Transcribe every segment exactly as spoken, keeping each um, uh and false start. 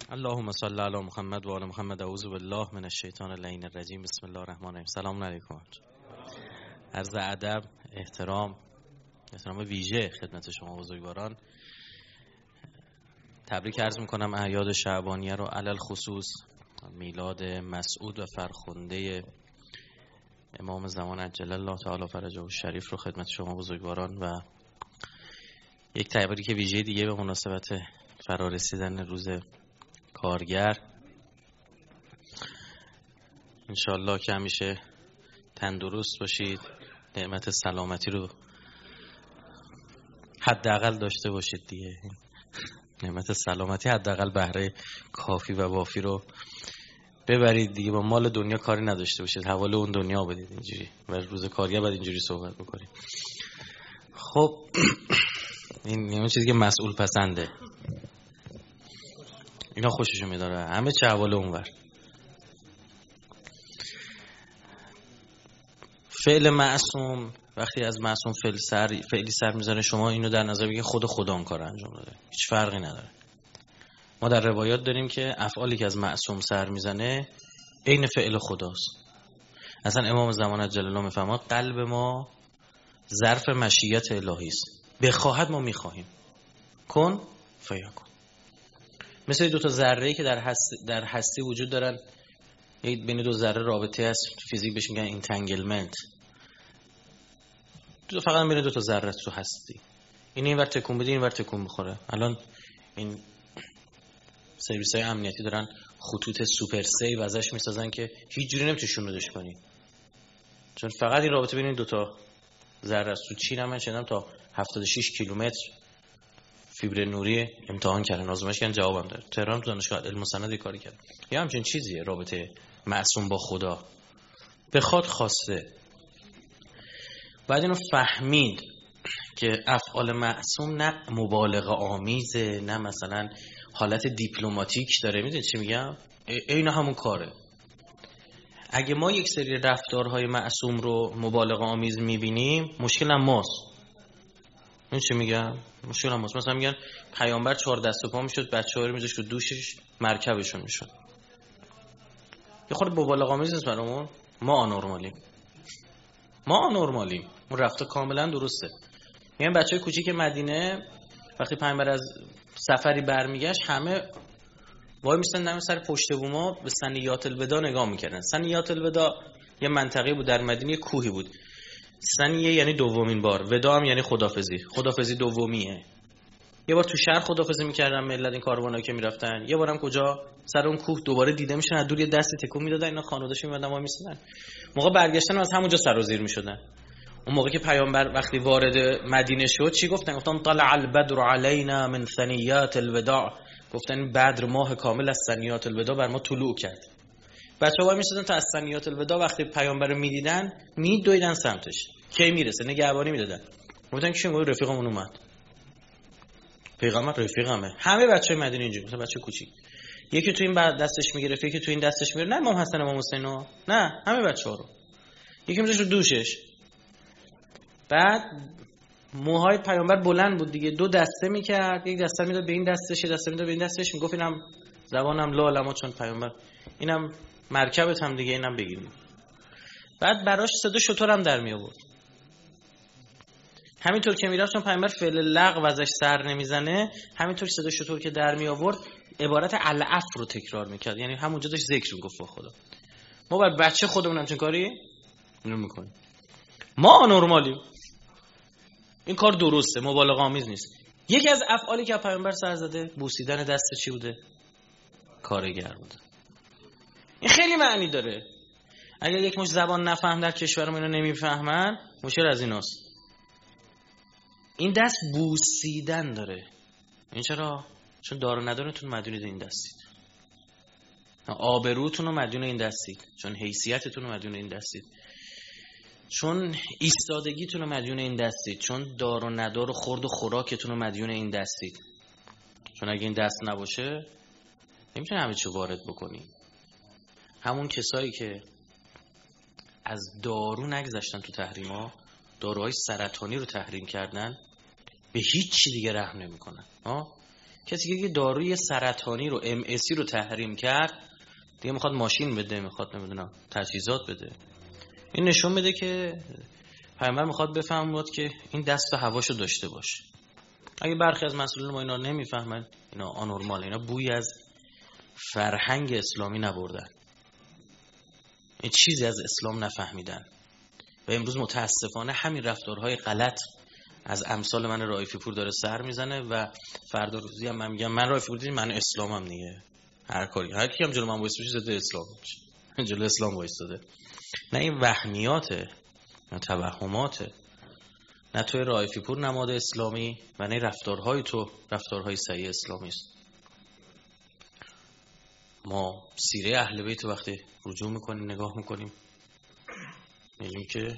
اللهم صل علی محمد و آل محمد. اعوذ بالله من الشیطان اللعین الرجیم. بسم الله الرحمن الرحیم. سلام علیکم. عرض ادب، احترام، احترام ویژه خدمت شما بزرگواران. تبریک عرض میکنم اعیاد شعبانیه رو، علل خصوص میلاد مسعود و فرخنده امام زمان عجل الله تعالی فرجه الشریف رو خدمت شما بزرگواران و یک تبریک ویژه دیگه به مناسبت فرارسیدن روز کارگر. انشالله که همیشه تندرست باشید، نعمت سلامتی رو حداقل داشته باشید دیگه. نعمت سلامتی حداقل بهره کافی و وافی رو ببرید دیگه. با مال دنیا کاری نداشته باشید، حواله اون دنیا بدید اینجوری، و روز کارگر بعد اینجوری صحبت بکنید. خب این اون چیزی که مسئول پسنده، اینا خوششو میداره، همه چه حواله اونور. فعل معصوم، وقتی از معصوم فعل سر فعلی سر میزنه، شما اینو در نظر بگیرید خود خدا اون کار انجام داده، هیچ فرقی نداره. ما در روایات داریم که افعالی که از معصوم سر میزنه عین فعل خداست. اصلا امام زمان عجل الله میفرماد قلب ما ظرف مشیت الهی است، بخواهد ما میخواهیم، کن فیکون. مثل دو تا ذره‌ای که در هستی در هستی وجود دارن، یک بین دو ذره رابطه است، فیزیک بهش میگن انتنگلمنت. دو فقط بین دو تا ذره تو هستی، این اینور تکون بده اینور تکون بخوره. الان این سرویس‌های امنیتی دارن خطوط سوپر سیو ازش میسازن که هیچ جوری نمیتونی شونودش کنی، چون فقط این رابطه بین این دو تا ذره است. تو چین هم من شنیدم تا هفتاد و شش کیلومتر فیبر نوری امتحان کردن، آزمایش کردن، جوابم داد. تهران تو دانشگاه علم و صنعت کاری کرد. یا همچین چیزیه رابطه معصوم با خدا، بخواد خواسته. بعد اینو فهمید که افعال معصوم نه مبالغه آمیزه، نه مثلا حالت دیپلماتیک داره. میدونید چی میگم؟ این همون کاره. اگه ما یک سری رفتارهای معصوم رو مبالغه آمیز میبینیم، مشکل هم ماست. این چی میگم؟ مشکل هم ماست. مثلا میگن پیامبر چهار دست و پا میشد، بچه‌ها رو میذاشت رو دوشش، مرکبشون میشد. یه خورده مبالغه آمیز نیست برامون؟ ما آنورمالیم. ما آنورمالیم. اون رفتار کاملا درسته. میگن بچه‌های کوچیک مدینه وقتی پیامبر از سفری برمیگشت، همه وای میستن دم سر پشت بوما به ثنیات الوداع نگاه میکردن. ثنیات الوداع یه منطقه بود در مدینه، کوهی بود. ثنیه یعنی دومین بار، ودا هم یعنی خدافظی. خدافظی دومیه. یه بار تو شهر خدافظی میکردن ملت، این کاروانایی که میرفتن. یه بارم کجا؟ سر اون کوه دوباره دیده میشن، از دور یه دستی تکون میدادن، اینا خانواده‌شون میمدن وای میستادن. موقع برگشتن از همونجا سرازیر میشدن. اون موقع که پیامبر وقتی وارد مدینه شد چی گفتن؟ گفتن طلع البدر علینا من ثنیات الوداع. گفتن بدر ماه کامل از ثنیات الوداع بر ما طلوع کرد. بچه‌ها وای میستادن تا از ثنیات الوداع وقتی پیامبر رو میدیدن میدویدن سمتش، کی میرسه نگهبانی میدادن. گفتن که شما رفیقمون اومد، پیغمبر رفیقمه. همه بچه‌های مدینه اینجوری، مثلا بچه کوچیک، یکی تو این دستش میگرفت، یکی تو این دستش میگرفت، نه امام حسن امام حسینو، نه همه بچه‌ها رو. یکی میذاشت رو دوشش. بعد موهای پیامبر بلند بود دیگه، دو دسته میکرد، یک دسته میداد به این دستش، یک دسته میداد به این دستش، میگفت اینم زبانم لا علما، چون پیامبر اینم مرکبت هم دیگه، اینم بگیریم. بعد براش صدا شتر هم در می آورد. همینطور که میرفت، چون پیامبر فعل لغو ازش سر نمیزنه، همینطور صدا شتر که در می آورد عبارت العف رو تکرار میکرد، یعنی همونجا داشت ذکر میگفت با خدا. ما بر بچه خودمون همچین کاری نمیکنیم. ما آنورمالیم. این کار درسته، مبالغه آمیز نیست. یکی از افعالی که پیامبر سر زده، بوسیدن دست چی بوده؟ کارگر بوده. این خیلی معنی داره. اگر یک مش زبان نفهم در کشورمون اینو نمیفهمن، مشکل از ایناست. این دست بوسیدن داره. این چرا؟ چون دار و ندارتون مدیون این دستید. آبروتون رو مدیون این دستید. چون حیثیتتون رو مدیون این دستید. چون ایستادگیتون رو مدیون این دستید. چون دار و ندار و خورد و خوراکتون رو مدیون این دستید. چون اگه این دست نباشه نمیتونه همه چی وارد بکنی. همون کسایی که از دارو نگذشتن تو تحریما، داروهای سرطانی رو تحریم کردن، به هیچ چی دیگه رحم نمیکنن. ها کسی که داروی سرطانی رو ام اسی رو تحریم کرد دیگه میخواد ماشین بده، میخواد نمیدونم تجهیزات بده. این نشون میده که پیامبر میخواد بفهمد که این دست به هواشو داشته باشه. اگه برخی از مسئولین ما اینا نمیفهمن، اینا آنورمال، اینا بوی از فرهنگ اسلامی نبردن، این چیزی از اسلام نفهمیدن و امروز متاسفانه همین رفتارهای غلط از امثال من رائفی پور داره سر میزنه و فردا روزی هم من میگم من رائفی پور دیدین من اسلامم دیگه، هر کاری هر کی هم جلو من وایسه ضد اسلام میشه، جلو اسلام وایساده. نه این وهمیاته، نه توهماته، نه توی رائفی پور نماد اسلامی و نه رفتارهای تو رفتارهای صحیح اسلامی است. ما سیره اهل بیت وقتی رجوع میکنیم نگاه میکنیم میگیم که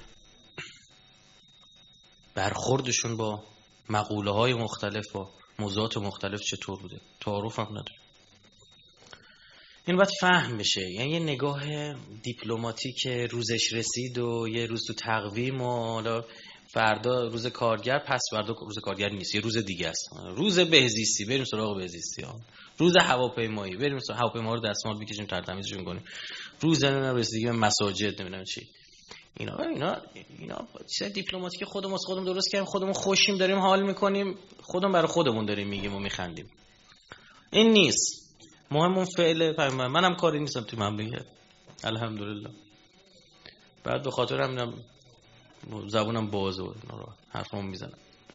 برخوردشون با مقوله های مختلف و موضوعات مختلف چطور بوده، تعارف هم نداره. این باید فهم بشه، یعنی یه نگاه دیپلماتیک روزش رسید و یه روز تو تقویم و فردا روز کارگر، پس فردا روز کارگر نیست، یه روز دیگه است، روز بهزیستی بریم سراغ بهزیستی ها، روز هواپیمایی بریم سراغ هواپیما رو دستمال بکشیم ترتمیزشون کنیم، روز رسیدگی به مساجد نمیدونم چی. اینا اینا اینا چیز دیپلماتیک خودمون خودمون درست کردیم، خودمون خوشیم داریم حال میکنیم، خودمون برای خودمون داریم میگیم و میخندیم. این نیست. مهم اون فعل پیامبر. منم کاری نیستم تو مملکت الحمدلله. بعد به خاطر همینم زبونم بازه و حرفمو میزنم.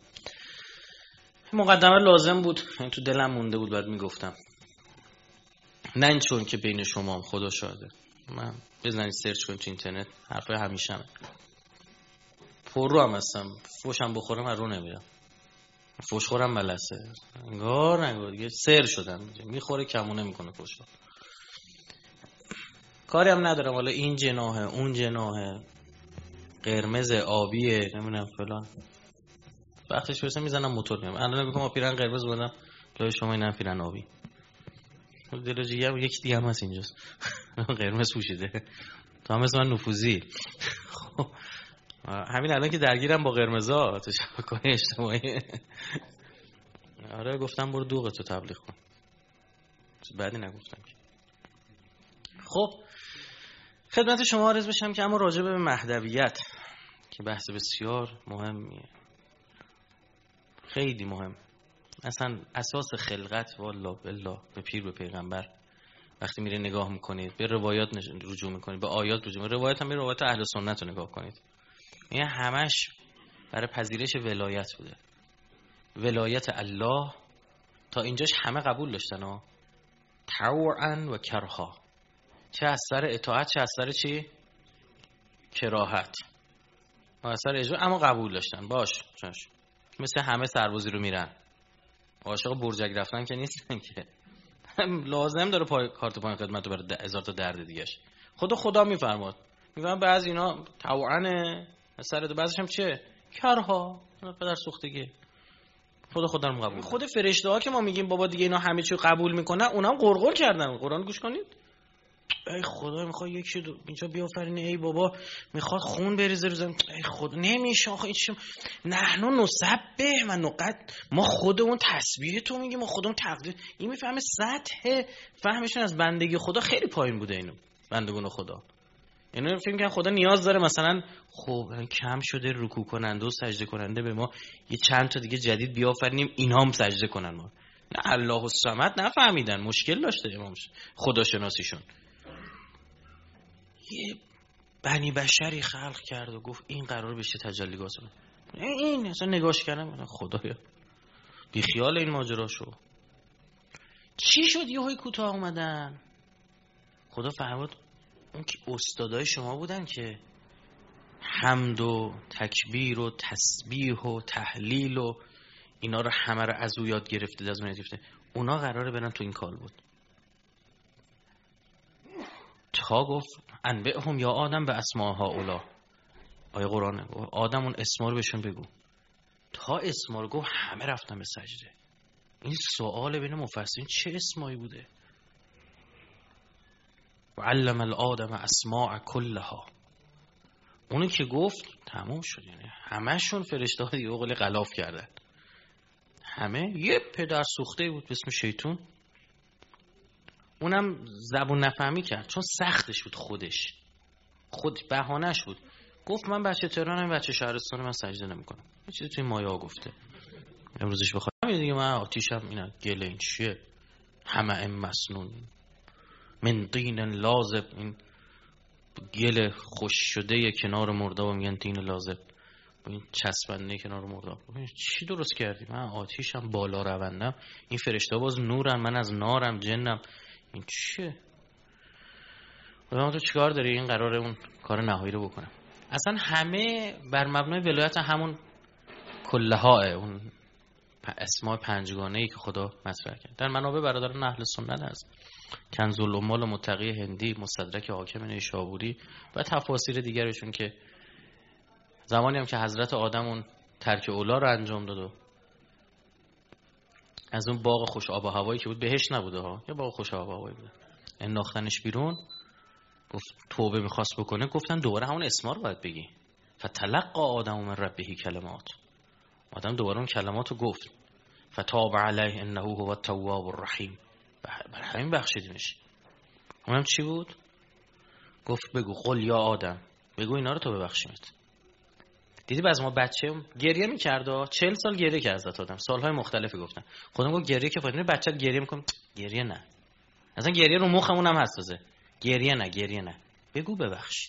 مقدمه لازم بود، یعنی تو دلم مونده بود بعد میگفتم. نه این چون که بین شما هم خدا شاهده. من بزنید سرچ کنید تو اینترنت، حرفای همیشه‌مه. پر رو هم هستم، فوشم بخورم از رو نمیرم. فوش خورم ملسه. انگار انگار دیگه سر شدم. میخوره کمونه میکنه فوش. کاری هم ندارم حالا این جناحه اون جناحه قرمز آبیه نمیدونم فلان. وقتش برسه میزنم موتور میام. الان میگم پیرن قرمز بودم جای شما اینم پیرن آبی. دلوجی هم یکی دیگه هم هست اینجاست. قرمز پوشیده. تو هم مثل من نفوذی. خب همین الان که درگیرم با قرمزا تشابه اجتماعی. آره گفتم برو دوغتو تبلیغ کن. بعدی نگفتم که. خب خدمت شما عرض بشم که اما راجع به مهدویت که بحث بسیار مهمیه، خیلی مهم، اصلا اساس خلقت والله بالله به پیر به پیغمبر وقتی میره نگاه میکنید به روایات رجوع میکنید به آیات رجوع میکنید، روایت هم به روایت اهل سنت رو نگاه کنید، این همش برای پذیرش ولایت بوده. ولایت الله تا اینجاش همه قبول داشتن ها، طوعا و کرها، چه از سر اطاعت چه از سر چی؟ کراهت و از سر اجبار، اما قبول داشتن. باش چش. مثل همه سربازی رو میرن، عاشق برجک رفتن که نیستن که لازم داره پای کارت پایین خدمت رو برای هزار تا درد دیگهش. خدا خدا میفرماد میگم بعضی اینا طوعا سر دو، بعضیش هم چه؟ کرها، پدر سوختگی. خدا خدا رو قبول. خود فرشته ها که ما میگیم بابا دیگه اینا همه چی قبول میکنن، اونا هم قرقر کردن. قرآن گوش کنید. ای خدا میخواد یکی دو اینجا بیافرینه، ای بابا میخواد خون بریزه رو زمین، ای خدا نمیشه آخه ایشم نحنو نسبح و نقد، ما خودمون تسبیح تو میگیم، ما خودمون تقدیر. این میفهمه سطح فهمشون از بندگی خدا خیلی پایین بوده. اینو بندگان خدا اینو فکر می‌کنن خدا نیاز داره مثلا خب کم شده رکوع کننده و سجده کننده به ما یه چند تا دیگه جدید بیافرینیم اینا هم سجده کنن. ما نه الله الصمد نفهمیدن، مشکل داشته امامش خدا شناسیشون. یه بنی بشری خلق کرد و گفت این قرار بشه تجلیات رو. این اصلا نگاش کردم خدایا بی خیال این ماجرا شو. چی شد یهوی کوتاه اومدن؟ خدا فرمود اون که استادای شما بودن که حمد و تکبیر و تسبیح و تحلیل و اینا رو همه رو از او یاد گرفتید، از من گرفته، اونا قراره برن تو این کال بود. تا گفت انبئهم یا آدم به اسماها اولا، آیه قرآنه، آدم اون اسما رو بهشون بگو. تا اسما رو گفت همه رفتن به سجده. این سوال بین مفسرین چه اسمایی بوده؟ و علم الآدم اسماء کلها، اونی که گفت تموم شد، یعنی همشون فرشته ها دیگه قول غلاف کردن، همه یه پدر سوخته بود به اسم شیطون، اونم زبون نفهمی کرد چون سختش بود، خودش خود بهانه‌اش بود. گفت من بچه تهرانم، بچه شهرستانم، من سجده نمی‌کنم. یه چیزی توی مایا گفته. امروزش بخوام همین دیگه، من آتیشم اینا گله این چیه؟ همه مسنون من طین لازب، این گل خوش شده کنار مرداب میگن طین لازب، این چسبنده کنار مرداب. چی درست کردی؟ من آتیشم، بالا روندم، این فرشته باز نورم، من از نارم، جنم، این چیه؟ خدا تو چیکار داری؟ این قراره اون کار نهایی رو بکنم. اصلا همه بر مبنای ولایت همون کله‌ها، اون اسماء پنجگانه‌ای که خدا مطرح کرد در منابع برادران اهل سنت هست. کنز الامال متقی هندی، مستدرک حاکم نیشابوری و تفاسیر دیگرشون، که زمانی هم که حضرت آدم اون ترک اولا رو انجام داد و از اون باغ خوش آب و هوایی که بود، بهشت نبوده ها، یه باغ خوش آب و هوایی بوده، انداختنش بیرون، گفت توبه میخواست بکنه، گفتن دوباره همون اسما رو باید بگی. فتلقى آدم من ربه کلمات، آدم دوباره اون کلمات رو گفت. فتاب علیه انه هو التواب الرحیم، بر همین بخشیدیمش. اونم چی بود؟ گفت بگو قل یا آدم، بگو اینا رو تو ببخشیمت. دیدی بعضی ما بچه گریه میکرد، چهل سال گریه کرد حضرت آدم، سالهای مختلفی گفتن. خودم گفت گریه که فایده، بچه گریه میکنه، گریه نه، اصلا گریه رو مخمون هم حساسه، گریه نه، گریه نه، بگو ببخشید.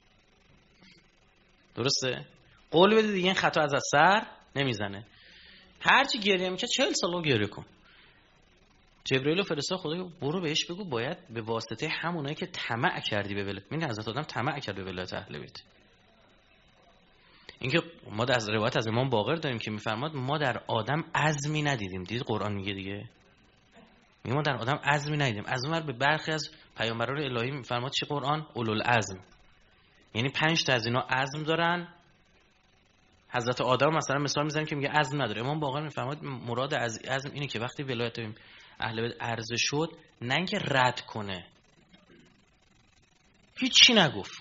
درسته؟ قول بده دیگه این خطا از سر نمیزنه. هرچی گریه میکنه چهل سال گریه کن. جبرئیل فرستاد خدا برو بهش بگو باید به واسطه همونایی که طمع کردی به ولایت، این حضرت آدم طمع کرد به ولایت اهل بیت. اینکه ما در از روایت از امام باقر داریم که میفرماد ما در آدم عزمی ندیدیم. دید قرآن میگه دیگه، میگه ما در آدم عزمی ندیدیم. از اون ور به برخی از پیامبران الهی میفرماد چی قرآن؟ اولوالعزم، یعنی پنج تا از اینا عزم دارن. حضرت آدم مثلا مثال میزنیم که میگه عزم نداره. امام باقر میفرماد مراد از عزم اینه که وقتی ولایت اهل بیت عرضه شد، نه اینکه رد کنه، هیچی نگفت.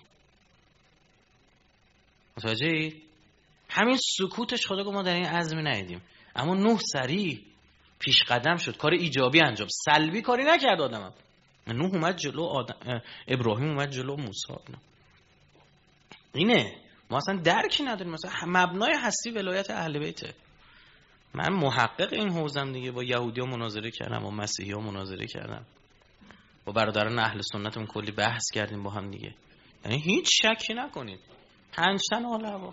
متوجهی؟ همین سکوتش خدا گفت ما در این عزمی ندیدیم. اما نوح سریع پیش قدم شد، کار ایجابی انجام، سلبی کاری نکرد. آدمم نوح اومد جلو، آدم ابراهیم اومد جلو، موسی. اینه ما اصلا درکی نداریم، مثلا مبنای هستی ولایت اهل بیته. من محقق این حوزم دیگه، با یهودی‌ها مناظره کردم، با مسیحی‌ها مناظره کردم، با برادران اهل سنتمون کلی بحث کردیم با هم دیگه. یعنی هیچ شکی نکنید، پنج تن علما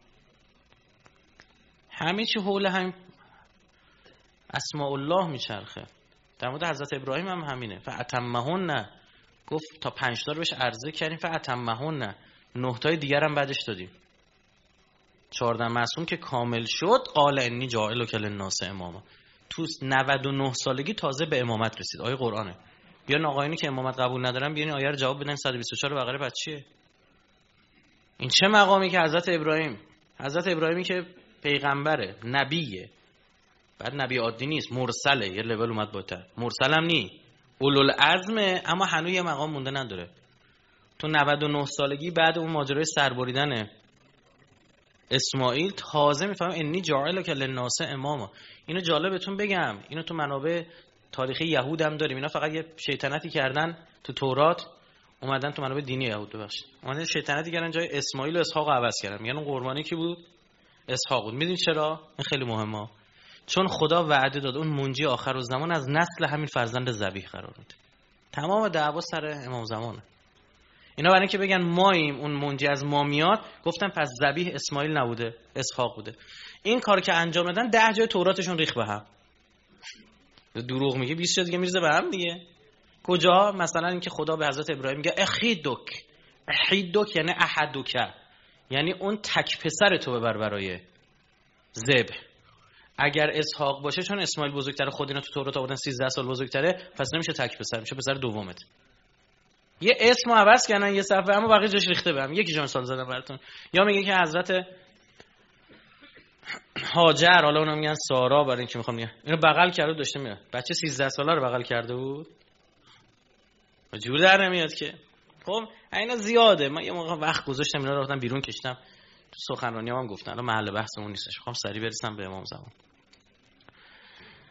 همه چی حول هم اسماء الله میچرخه. در مورد حضرت ابراهیم هم همینه. فاتمهن، گفت تا پنج تا رو بهش عرضه کردیم، فاتمهن، نه تای دیگر هم بعدش دادیم. چهارده معصوم که کامل شد، قال انی جاعلک للناس اماما، تو نود و نه سالگی تازه به امامت رسید. آیه قرآنه. بیان آقایونی که امامت قبول ندارن بیان آیه رو جواب بدن. صد و بیست و چهار بقره بعد چیه؟ این چه مقامی که حضرت ابراهیم، حضرت ابراهیمی که پیغمبره، نبیه، بعد نبی عادی نیست، مرسله، یه لول اومد بالاتر، مرسل هم نی، اولوالعزمه، اما هنوز یه مقام مونده نداره. تو نود و نه سالگی بعد اون ماجرای سربریدن اسماعیل تازه میفهم انی جاعلک للناس اماما. اینو جالبتون بگم، اینو تو منابع تاریخی یهود هم داریم. اینا فقط یه شیطنتی کردن تو تورات، اومدن تو منابع دینی یهود ببخشید، اومدن شیطنتی کردن جای اسماعیل و اسحاق عوض کردن، میگن اون قربانی کی بود؟ اسحاق بود. میدونید چرا؟ این خیلی مهمه، چون خدا وعده داد اون منجی آخر الزمان از نسل همین فرزند ذبیح قرار میده. تمام دعوا سر امام زمانه. اینا برای اینکه بگن ماییم، اون منجی از ما میاد، گفتن پس ذبیح اسماعیل نبوده، اسحاق بوده. این کار که انجام دادن ده جای توراتشون ریخ به هم. دروغ میگه، بیست جا دیگه میرزه به هم دیگه. کجا؟ مثلا اینکه خدا به حضرت ابراهیم میگه اخیدک، اخیدک یعنی احدک، یعنی اون تک پسر تو ببر برای ذبح. اگر اسحاق باشه، چون اسماعیل بزرگتره، خود اینا تو تورات آوردن سیزده سال بزرگتره، پس نمیشه تک پسر، میشه پسر دومت. یه اسمو عوض کردن یه صفحه، اما بقیه جاش ریخته بهم. یکی جا مثال زدم براتون. یا میگه که حضرت هاجر، حالا اونم میگن سارا، برای اینکه میخوام میگم اینو بغل کرده داشته میره، بچه سیزده ساله رو بغل کرده بود، جور در نمیاد که. خب اینا زیاده. من یه موقع وقت گذاشتم اینا رو رفتم بیرون کشیدم، تو سخنرانیام هم گفتن، الان محل بحثمون نیستش، میخوام سریع برسم به امام زمان.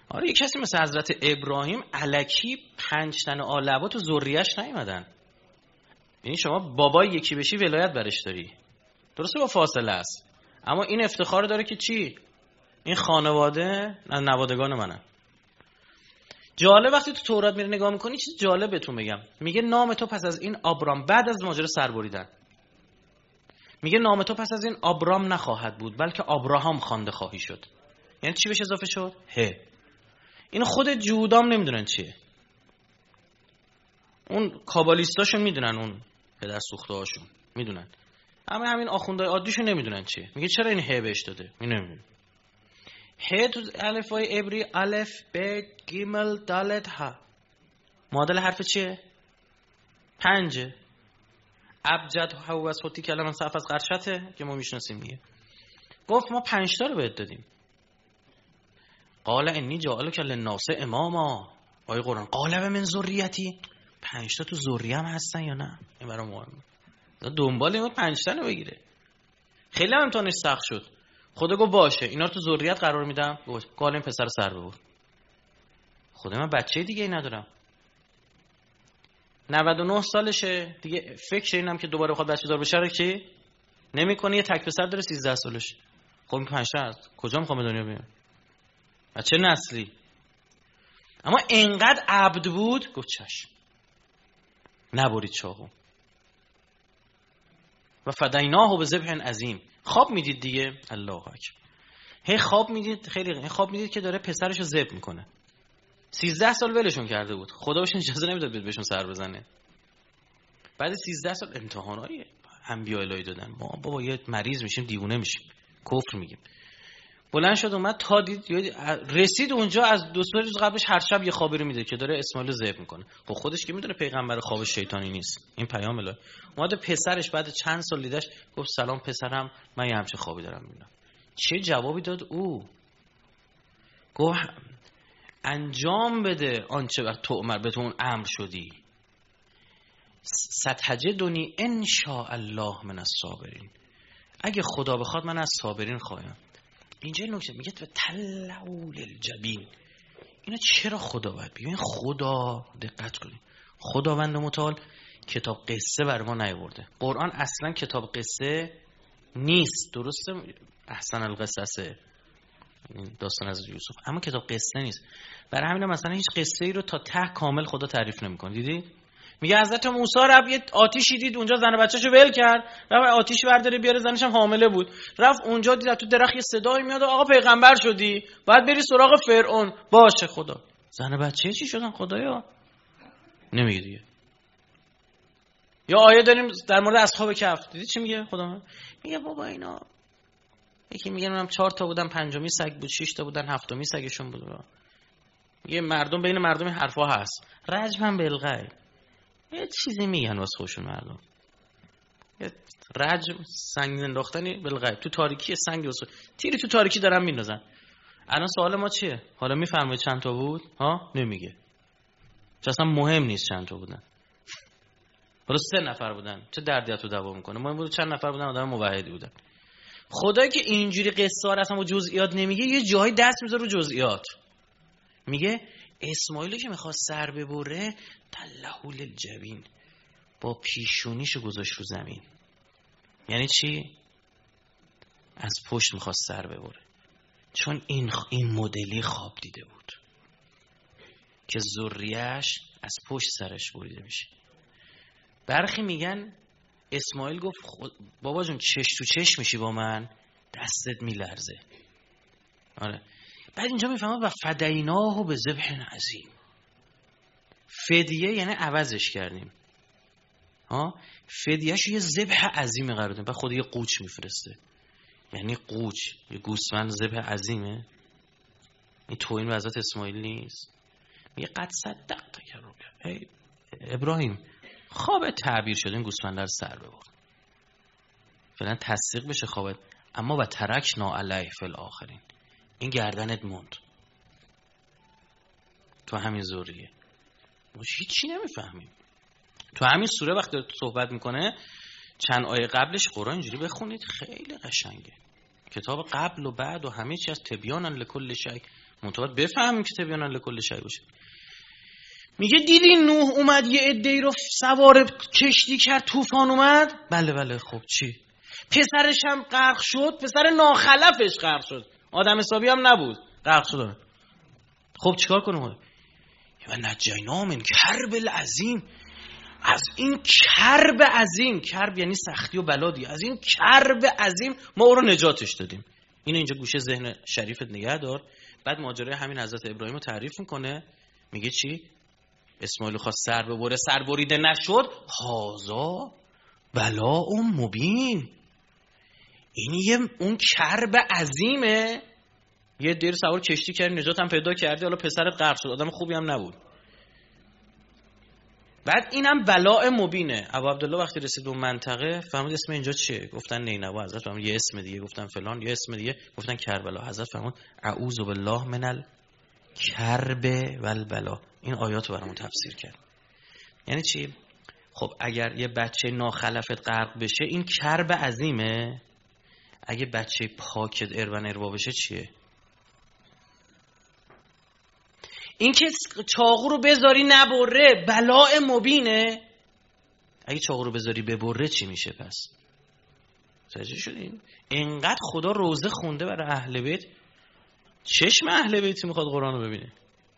آره یک کسی مثل حضرت ابراهیم الکی پنج تن آل عبا تو ذریه‌اش نیومدن. یعنی شما بابای یکی بشی ولایت برش داری، درسته با فاصله است، اما این افتخار داره که چی؟ این خانواده از نوادگان منن. جالب وقتی تو تورات میره نگاه میکنی چیز جالب بهتون میگم، میگه نام تو پس از این آبرام، بعد از ماجرا سربریدن میگه نام تو پس از این آبرام نخواهد بود بلکه آبراهام خوانده خواهی شد. یعنی چی بهش اضافه شد؟ ه. این خود جودام نمیدونن چیه، اون کابالیستاشون میدونن، اون پدر سوخته هاشون میدونن، اما همین آخوندهای عادیشون نمیدونن چیه. میگه چرا این ه بهش داده؟ می نمیدونن. ه تو الفبای عبری الف ب گیمل دالت ها، معادل حرف چیه؟ پنجه. ابجد هو و صوتی کلمه صرف از قرشته که ما میشناسیم. دیگه گفت ما پنج تا رو بهت دادیم. قال انی جاعلک للناس اماما، آیه قرآن. قال و من ذریتی، پنج تا تو ذریه‌ام هستن یا نه؟ این برام مهمه. دنبال این پنج تا رو بگیره. خیلی هم امتحانش سخت شد. خدا گفت باشه اینا رو تو ذریت قرار میدم. قال این پسر سر ببر. خدا من بچه دیگه ای ندارم، نود و نه سالشه دیگه، فکر اینم که دوباره بخواد بچه دار بشه رو که نمیکنه. یه تک پسر داره سیزده سالشه. خب این پنج تا هست کجا میخوام به دنیا بیام؟ بچه نسلی. اما انقدر عبد بود گفت چشم، نبرید چاقو. و فدیناه به ذبح عظیم. خواب میدید دیگه، الله اکبر. هی خواب میدید، خیلی خواب میدید که داره پسرشو ذبح میکنه. سیزده سال ولشون کرده بود، خدا بهشون اجازه نمیداد بهشون سر بزنه. بعد سیزده سال امتحانای انبیاء الهی دادن. ما بابا یه مریض میشیم دیوونه میشیم، کفر میگیم. بلند شد اومد تا دید رسید اونجا، از دو سه روز قبلش هر شب یه خوابی رو میده که داره اسماعیل ذبح میکنه. خب خودش که میدونه پیغمبر خواب شیطانی نیست، این پیام الهی. اومد پسرش بعد چند سال دیدش گفت سلام پسرم، من یه همچین خوابی دارم میبینم. چه جوابی داد او؟ گفت انجام بده آنچه وقت تو عمر به تو اون امر شدی. ستجدنی ان شاء الله من الصابرین. اگه خدا بخواد من از صابرین خواهم. اینجا نکته میگه تو تلول الجبین. اینا چرا خدا باید بگه؟ خدا دقت کنید، خداوند متعال کتاب قصه بر ما نیاورده. قرآن اصلا کتاب قصه نیست، درسته؟ احسن القصصه داستان از یوسف، اما کتاب قصه نیست. برای همین مثلا هیچ قصه ای رو تا ته کامل خدا تعریف نمی‌کنه. دیدی؟ میگه حضرت موسی رفت یه آتیشی دید اونجا، زن بچه‌شو ول کرد، رفت آتیش برداره بیاره، زنش هم حامله بود. رفت اونجا دید تو درخت یه صدایی میاد، آقا پیغمبر شدی، باید بری سراغ فرعون. باشه خدا. زن بچه چی شدن خدایا؟ نمیگه دیگه. یا آیه داریم در مورد اصحاب کهف، دیدی چی میگه خدا؟ میگه بابا اینا یکی میگه منم چهار تا بودن، پنجمی سگ بود، شش تا بودن، هفتمی سگشون بود. میگه مردم بین مردم این حرفا هست. رجم هم بالغیب. یه چیزی میگن واسه خودشون مردم. یه رجم سنگ انداختنی بالغیب، تو تاریکی سنگ واسه تیری تو تاریکی دارن میندازن. الان سوال ما چیه؟ حالا میفرمایید چند تا بود؟ ها نمیگه. چه اصلا مهم نیست چند تا بودن. حالا سه نفر بودن، چه دردیاتو دوا میکنه؟ مهم بود چند نفر بودن، آدم موحدی بودن. خدایی که اینجوری قصه ها اصلا با جزئیات نمیگه، یه جایی دست میذاره رو جزئیات. میگه اسماعیل که میخواد سر ببره تلهول الجبین، با پیشونیشو گذاشت رو زمین. یعنی چی؟ از پشت میخواد سر ببره، چون این این مدلی خواب دیده بود که ذریه‌اش از پشت سرش بریده میشه. برخی میگن اسماعیل گفت بابا جون چش تو چش میشی با من، دستت میلرزه. آره. بعد اینجا میفهمم و فدیناه به ذبح عظیم. فدیه یعنی عوضش کردیم. ها فدیهش یه ذبح عظیم قرار دادیم. بعد خود یه قوچ میفرسته. یعنی قوچ یه گوسفند ذبح عظیمه. این توهین به حضرت اسماعیل نیست. میگه قد صدقت که رو ای ابراهیم خواب تعبیر شده، این گوسفند رو سر ببر. فعلا تصدیق بشه خوابت، اما و ترکنا علیه فی الاخرین، این گردنت موند تو همین ذریه. ما هیچی نمیفهمیم. تو همین سوره وقتی صحبت میکنه چند آیه قبلش قرآن اینجوری بخونید خیلی قشنگه. کتاب قبل و بعد و همه چی از تبیانا لکل شیء، منتها بفهمیم که تبیانا لکل شیء باشه. میگه دیدی نوح اومد یه عده‌ای رو سوار کشتی کرد، طوفان اومد؟ بله بله. خب چی؟ پسرش هم غرق شد، پسر ناخلفش غرق شد، آدم حسابی هم نبود، غرق شد. خب چیکار کنیم؟ و نجینا من کرب العظیم، از این کرب عظیم، کرب یعنی سختی و بلادی، از این کرب عظیم ما او رو نجاتش دادیم. اینو اینجا گوشه ذهن شریفت نگه دار. بعد ماجرای همین حضرت ابراهیم رو تعریف میکنه، میگه چی؟ اسماعیل خواست سر ببره، سر بریده نشد، هازا بلاء مبین. این یه اون کرب عظیمه. یه دیر سوار کشتی کردی، نجات هم پیدا کردی، حالا پسرت غرق شد، آدم خوبی هم نبود. بعد اینم بلاء مبینه. ابو عبدالله وقتی رسید اون منطقه فهمید اسم اینجا چیه؟ گفتن نینوا. حضرت فرمود یه اسم دیگه. گفتن فلان. یه اسم دیگه گفتن کربلا. حضرت فرمود اعوذ بالله من الکرب والبلا. این آیات رو برامون تفسیر کرد. یعنی چی؟ خب اگر یه بچه ناخلفت غرق بشه این کرب عظیمه. اگه بچه پاکت ارون اروا بشه چیه؟ این که چاقو رو بذاری نبره بلاء مبینه. اگه چاقو رو بذاری ببره چی میشه پس؟ سجده شدیم. اینقدر خدا روزه خونده برای اهل بیت، چشم اهل بیتی میخواد قرآن رو ببینه.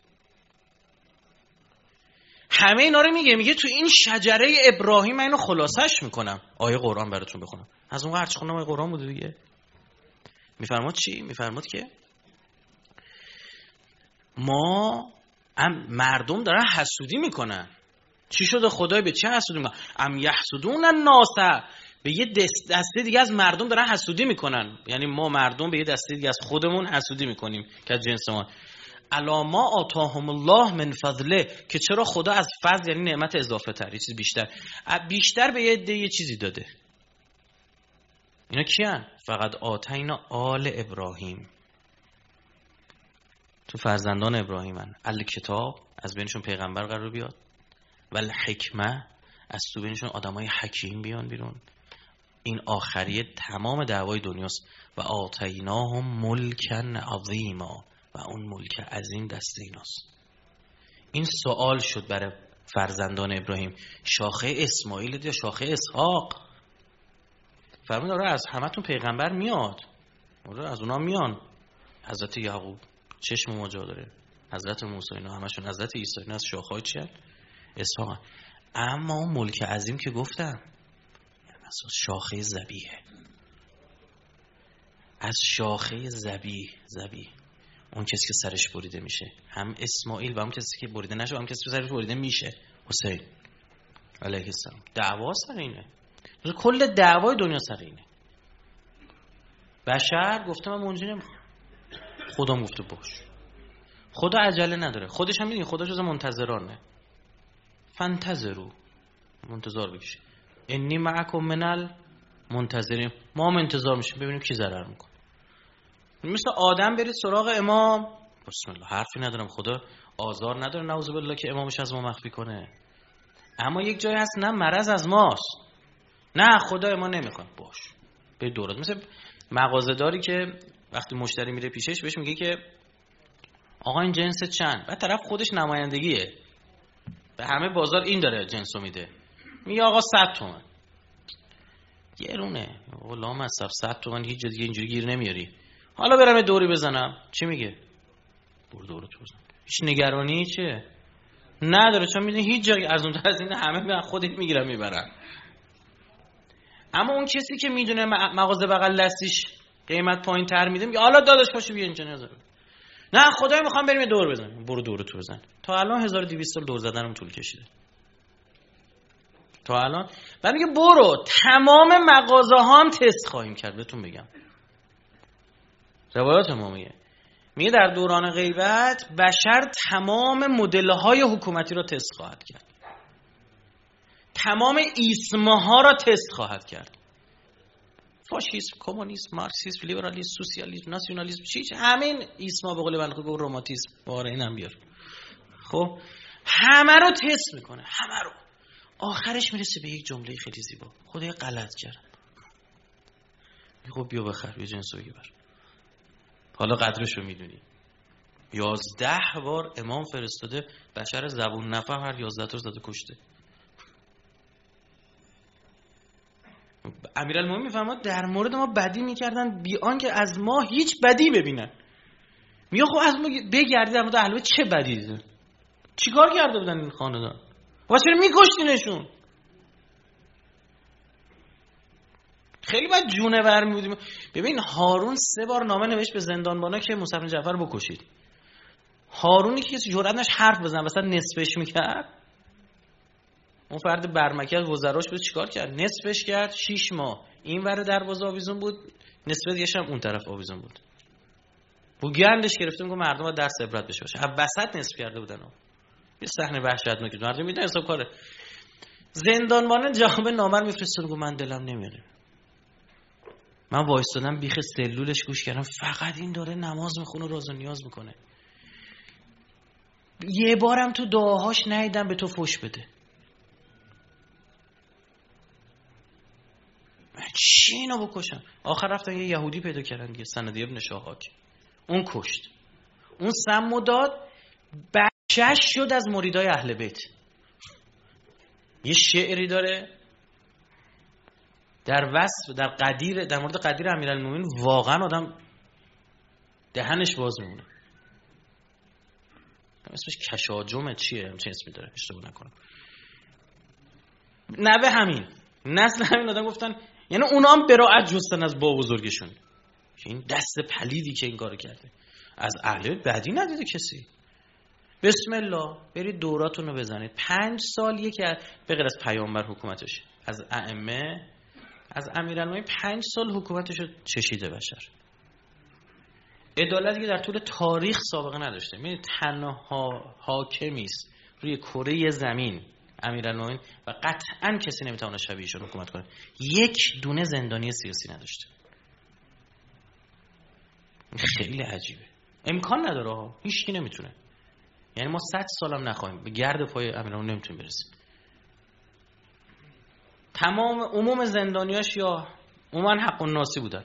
همه اینا رو میگه. میگه تو این شجره ابراهیم من اینو خلاصش میکنم. آیه قرآن براتون بخونم. از اون هرچی خوندم آیه قرآن بوده دیگه. میفرماد چی؟ میفرماد که ما ام مردم دارن حسودی میکنن. چی شده خدای به چه حسودی میکنن؟ ام یحسدون الناس، به یه دسته دیگه از مردم دارن حسودی میکنن. یعنی ما مردم به یه دسته دیگه از خودمون حسودی میکنیم که از جنس ما. الا ما آتاهم الله من فضله، که چرا خدا از فضل یعنی نعمت اضافه تر، یه چیز بیشتر بیشتر به یه عده یه چیزی داده. اینا کیان؟ فقط آتینا آل ابراهیم، تو فرزندان ابراهیمن. الکتاب، از بینشون پیغمبر قرار بیاد. و الحکمه، از تو بینشون آدمای حکیم بیان بیرون. این آخریه تمام دعوای دنیاست. و آتیناهم ملکا عظیما، و اون ملک عظیم دست ایناست. این سوال شد برای فرزندان ابراهیم، شاخه اسماعیل یا شاخه اسحاق؟ فرمود آره از همتون پیغمبر میاد، آره از اونا میان. حضرت یعقوب چشم ماجا داره، حضرت موسی اینا همشون، حضرت عیسی اینا از شاخه‌های چیه؟ اسحاق. اما اون ملک عظیم که گفتم از شاخه ذبیحه، از شاخه ذبیح. ذبیح اون کسی که سرش بریده میشه، هم اسماعیل و هم کسی که بریده نشه و هم کسی که سرش بریده میشه، حسین علیه السلام. دعوا سر اینه، کل دعوای دنیا سر اینه. بشر گفته من منجی نمیخوام، خدا گفته باش. خدا عجله نداره، خودش هم میدونی خدا جز منتظرانه. فانتظروا، منتظر بکشی. انی معکم من المنتظرین، ما هم انتظار میشیم ببینیم کی ضرر میکنه. مثل آدم برید سراغ امام، بسم الله حرفی ندارم، خدا آزار نداره نعوذ بالله که امامش از ما مخفی کنه. اما یک جایی هست نه مرض از ماست، نه خدا ما نمیخواد، باش به دورات. مثل مغازه‌داری که وقتی مشتری میره پیشش بهش میگه که آقا این جنس چند، بعد طرف خودش نمایندگیه به همه بازار این داره جنسو میده، میگه آقا صد تومن. گرونه آقا لامصب، صد تومن هیچ جا دیگه اینجوری گیر نمیاری. حالا برم دوری بزنم، چی میگه؟ برو دورو تو بزن. هیچ نگرانی چیه؟ نداره، چون میدونی هیچ جایی ارزون‌تر از این همه به خودت میگیرن میبرن. اما اون کسی که میدونه مغازه بغل دستیش قیمت پایین تر میده، میگه حالا داداش پاشو بیا اینجا نذار. نه خدای میخوام بریم دور بزنیم. برو دورو تو بزن. تا الان هزار و دویست سال دور زدنم طول کشیده. تا الان. بعد میگه برو تمام مغازه ها هم تست خواهیم کرد. بهتون بگم روایات ما میگه میگه در دوران غیبت بشر تمام مدل های حکومتی را تست خواهد کرد، تمام ایسمه ها را تست خواهد کرد. فاشیسم، کمونیسم، مارکسیسم، لیبرالیسم، سوسیالیسم، ناسیونالیسم، چی همین ایسما به قول بنده گفت روماتیسم، باره اینم بیار. خب همه رو تست میکنه، همه رو. آخرش میرسه به یک جمله خیلی زیبا، خدای غلط کردم. خب بیا بخر، بیا جنسو بگیر. حالا قدرش رو میدونی. یازده بار امام فرستاده بشر زبون نفر هر یازده تا زده کشته. امیرالمومنین میفهمد در مورد ما بدی میکردن بی آنکه از ما هیچ بدی ببینن. میگه خب از ما بگردید در مورد اهل بیت چه بدی دیدن؟ چیکار کرده بودن این خاندان؟ و چرا میکشتینشون؟ خیلی باید جونه برمی بودیم. ببین هارون سه بار نامه نوشت به زندانبانا که موسی بن جعفر بکشید. هارونی که کسی جرئت داشت حرف بزنه مثلا نصفش میکرد. اون فرد برمکی از وزراش بود چیکار کرد؟ نصفش کرد. شش ماه این ور دروازه آویزون بود، نصف دیگه هم اون طرف آویزون بود. بو گندش گرفته میگه مردم باید درس عبرت بشه باشه. از وسط نصف کرده بودن. یه صحنه وحشتناکی. مردم میدن حساب کاره. زندانبان جواب نامه میفرسته میگه من دلم نمیاد. من وایستادم بیخ سلولش گوش کردم، فقط این داره نماز میخونه و راز و نیاز میکنه. یه بارم تو دعاهاش ندیدم به تو فوش بده. چی اینو بکشم؟ آخر رفتن یه یهودی پیدا کردن دیگه، سند ابن شاهاک. اون کشت. اون سم و داد، بچهش شد از مریدای اهل بیت. یه شعری داره در وصف در قدیر در مورد قدیر امیرالمومنین واقعا آدم دهنش باز میمونه. اسمش کشاجمه چیه؟ چه اسمی داره؟ اشتباه نکنم. نوه همین نسل همین آدم گفتن، یعنی اونا هم براعت جستن از با بزرگشون که این دست پلیدی که این کارو کرده. از اهل بدی ندیده کسی. بسم الله برید دوراتون رو بزنید. پنج سال یکی به غیر از پیامبر حکومتش، از ائمه، از امیرالمومنین پنج سال حکومتش رو چشیده بشر. عدالتی که در طول تاریخ سابقه نداشته. می‌بینید تنها حاکمی است روی کره زمین امیرالمومنین و قطعاً کسی نمیتونه شبیه ایشون حکومت کنه. یک دونه زندانی سیاسی نداشته. خیلی عجیبه. امکان نداره ها. هیچ کی نمیتونه. یعنی ما صد سالم نخواهیم به گرد پای امیرالمومنین نمیتونیم برسیم. تمام عموم زندانیاش یا عموما حق الناسی بودن.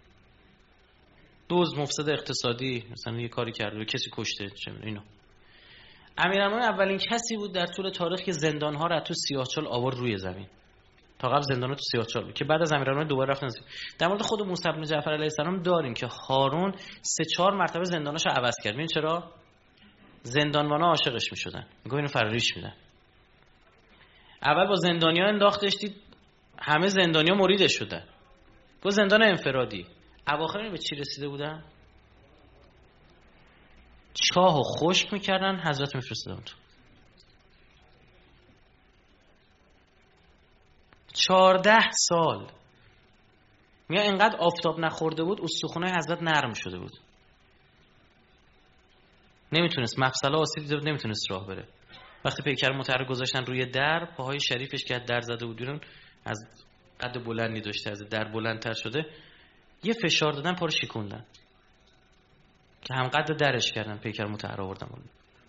دوز مفسد اقتصادی، مثلا یه کاری کرده و کسی کشته چه اینا. امیرالمومنین اولین کسی بود در طول تاریخ که زندان‌ها رو تو سیاهچال آورد روی زمین. تا قبل زندان‌ها تو سیاهچال بود که بعد از امیرالمومنین دوباره رفتن. در مورد خود موسی بن جعفر علیه السلام داریم که هارون سه چهار مرتبه زنداناشو عوض کرد. ببین چرا؟ زندانبانا عاشقش می‌شدن. میگه اینو فراریش میدن. اول با زندانیا انداختش، دید همه زندانیا مریدش شدن. گفت زندان انفرادی. اواخر به چی رسیده بودن؟ چاهو خشک میکردن، حضرت میفرستادن تو. چارده سال. میگه اینقدر آفتاب نخورده بود استخونای حضرت نرم شده بود. نمیتونست، مفصله آسیب دیده بود، نمیتونست راه بره. وقتی پیکر مطهر گذاشتن روی در، پاهای شریفش که در زده بود بیرون، از قد بلندی داشته، از در بلندتر شده، یه فشار دادن پا رو شکوندن که هم قد درش کردن، پیکر مطهر آوردن بالا.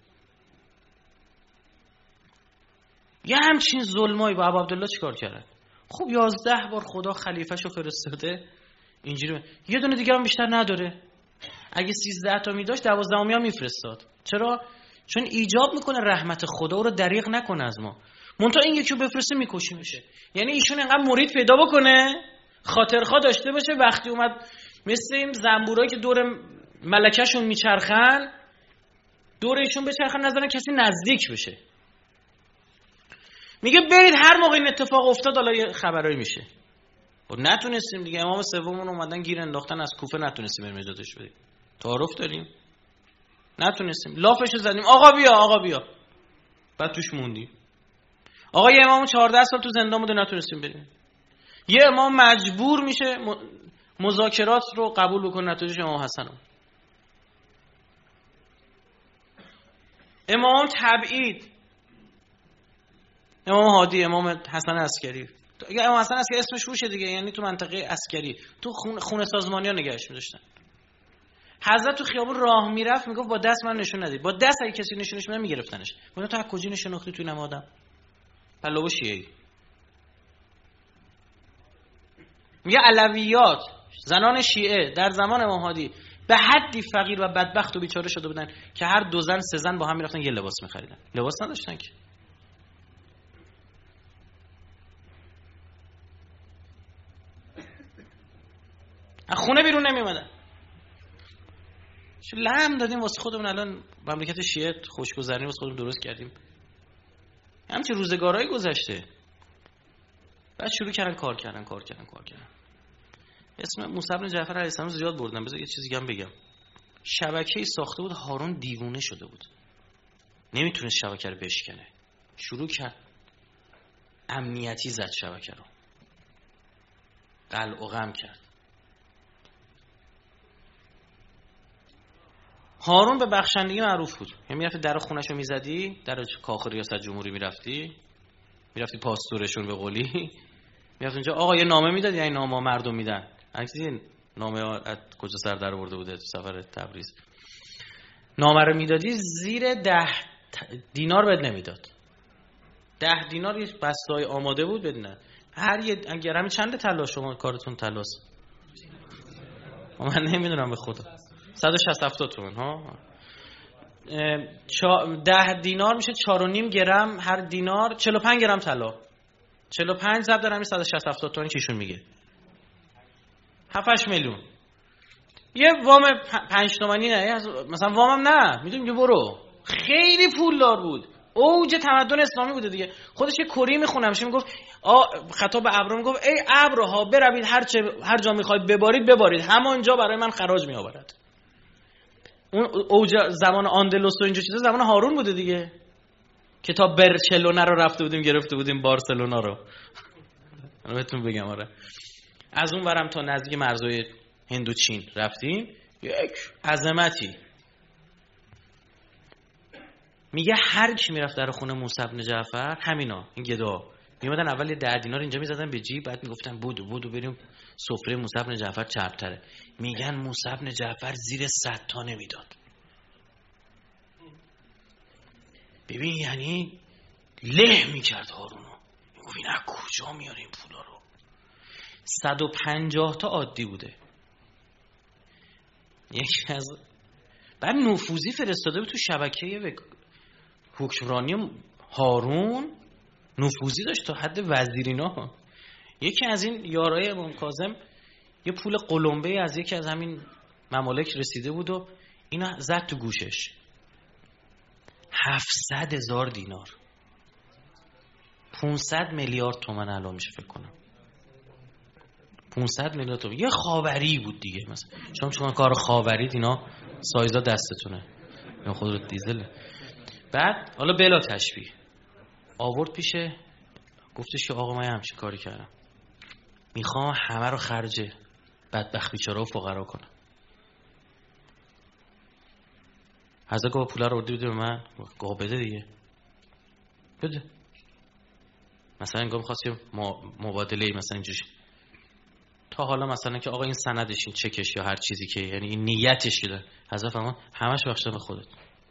یه همچین ظلمایی با ابو عبدالله چیکار کردن؟ خب یازده بار خدا خلیفه‌شو فرستاده اینجوری، یه دونه دیگه هم بیشتر نداره. اگه سیزده تا می داشت دوازدهمی هم میفرستاد. چرا؟ چون ایجاب میکنه رحمت خدا رو دریغ نکنه از ما. منتها این یکیو بفرسته میکشی میشه. یعنی ایشون انقدر مرید پیدا بکنه، خاطرخواه داشته باشه، وقتی اومد مثل این زنبورایی که دور ملکه‌شون میچرخن، دور ایشون بچرخن، نذارن کسی نزدیک بشه. میگه برید هر موقع این اتفاق افتاد حالا یه خبرایی میشه. خب نتونستیم دیگه، امام سومون اومدن گیر انداختن از کوفه، نتونستیم بریم نجاتش بدیم. تعارف داریم، نتونستیم، لافشو زدیم، آقا بیا آقا بیا، بعد توش موندیم. آقا یه امام چهارده سال تو زندان بوده، نتونستیم بریم. یه امام مجبور میشه مذاکرات رو قبول بکنه، نتیجهش امام حسن. امام تبعید، امام هادی، امام حسن عسکری. اگه امام حسن عسکری اسمش روشه دیگه، یعنی تو منطقه عسکری، تو خونه خون سازمانی ها نگهش می‌داشتن. حضرت تو خیابون راه میرفت میگفت با دست من نشون ندید. با دست اگه کسی نشونش میداد میگرفتنش. میگن تو از کجا نشوناختی توی نمادم؟ پلو شیعی. میگه علویات، زنان شیعه در زمان امام هادی به حدی فقیر و بدبخت و بیچاره شده بودن که هر دو زن سه زن با هم میرفتن یه لباس میخریدن. لباس نداشتن که. از خونه بیرون نمی اومدن. چه لم دادیم واسه خودمون. الان مملکت شیعه خوشگذرونی واسه خودمون درست کردیم. همچین روزگارایی گذشته. بعد شروع کردن کار کردن کار کردن کار کردن. اسم موسی بن جعفر علیه السلام زیاد بردن. بذار یه چیزی هم بگم. شبکه‌ای ساخته بود، هارون دیوونه شده بود. نمیتونست شبکه رو بشکنه. شروع کرد امنیتی زد شبکه رو. قلع و قم کرد. هارون به بخشندگی معروف بود. یعنی میرفتی در خونش رو میزدی، در کاخ ریاست جمهوری میرفتی، میرفتی پاستورشون به قولی، میرفتی اونجا آقا یه نامه میداد، یعنی نامه مردم میدن. عکسی نامه از کجا سر در آورده بوده تو سفر تبریز. نامه رو میدادی زیر ده دینار بد نمیداد. ده دینار یه بسته‌ای آماده بود بدن. هر یه گرمی چند طلا شما کارتون طلاست؟ من نمیدونم به خدا. صد و شصت هفتاد تومن ها. ده دینار میشه چهار و نیم گرم. هر دینار چهل و پنج گرم طلا. چهل و پنج ضرب در همین صد و شصت هفتاد تومن چیشون میگه؟ هفت هشت میلیون. یه وام پنج تومانی نه، مثلا وامم نه، میدونی که برو. خیلی پولدار بود. اوج تمدن اسلامی بوده دیگه. خودش یه کری میخونه میشه میگفت آ خطاب به ابرها میگفت ای ابرها بروید هر چه هر جا میخواید ببارید ببارید، همانجا برای من خراج میآورد. اون اوج زمان اندلس و اینجا چیزا زمان هارون بوده دیگه. کتاب برچلونه رو رفته بودیم گرفته بودیم بارسلونا رو. من بهتون بگم آره. از اون برم تا نزدیک مرزهای هند و چین رفتیم. یک عظمتی. میگه هر کی میرفت در خونه موسی بن جعفر همینا این گدا میومدن اول یه ده دینار اینجا میزدن به جیب، بعد میگفتن بودو بودو بریم سفره موسی بن جعفر چپتره. میگن موسی بن جعفر زیر صد تا نمیداد. ببین یعنی له میکرد هارونو. میگفت این از کجا میاره این پولا رو؟ صد و پنجاه تا عادی بوده. یکی از بعد نفوذی فرستاده بود تو شبکه حکمرانی هارون، نفوذی داشت تا حد وزیرینا. یکی از این یارای امام کاظم یه پول قلمبه از یکی از همین ممالک رسیده بود و اینا زد تو گوشش. هفتصد هزار دینار، پانصد میلیارد تومان الان میشه فکر کنم. پانصد میلیارد تومان. یه خاوری بود دیگه. مثلا شما چون کار خاوری اینا سایزا دستتونه یا خودت دیزل. بعد حالا بلا تشبیه آورد پیشه، گفتش که آقا من همچین کاری کردم، میخوام همه رو خرج بدبخت بیچاره و فقرا کنم. حضرت گفت پولا رو بده به من. گفت بده دیگه بده. مثلا انگار می‌خواست یه مبادله مثلا اینجوری تا حالا مثلا که آقا این سندش این چکش یا هر چیزی که یعنی این نیتش که داره حضرت فرمان همش بخشیدن به خودت.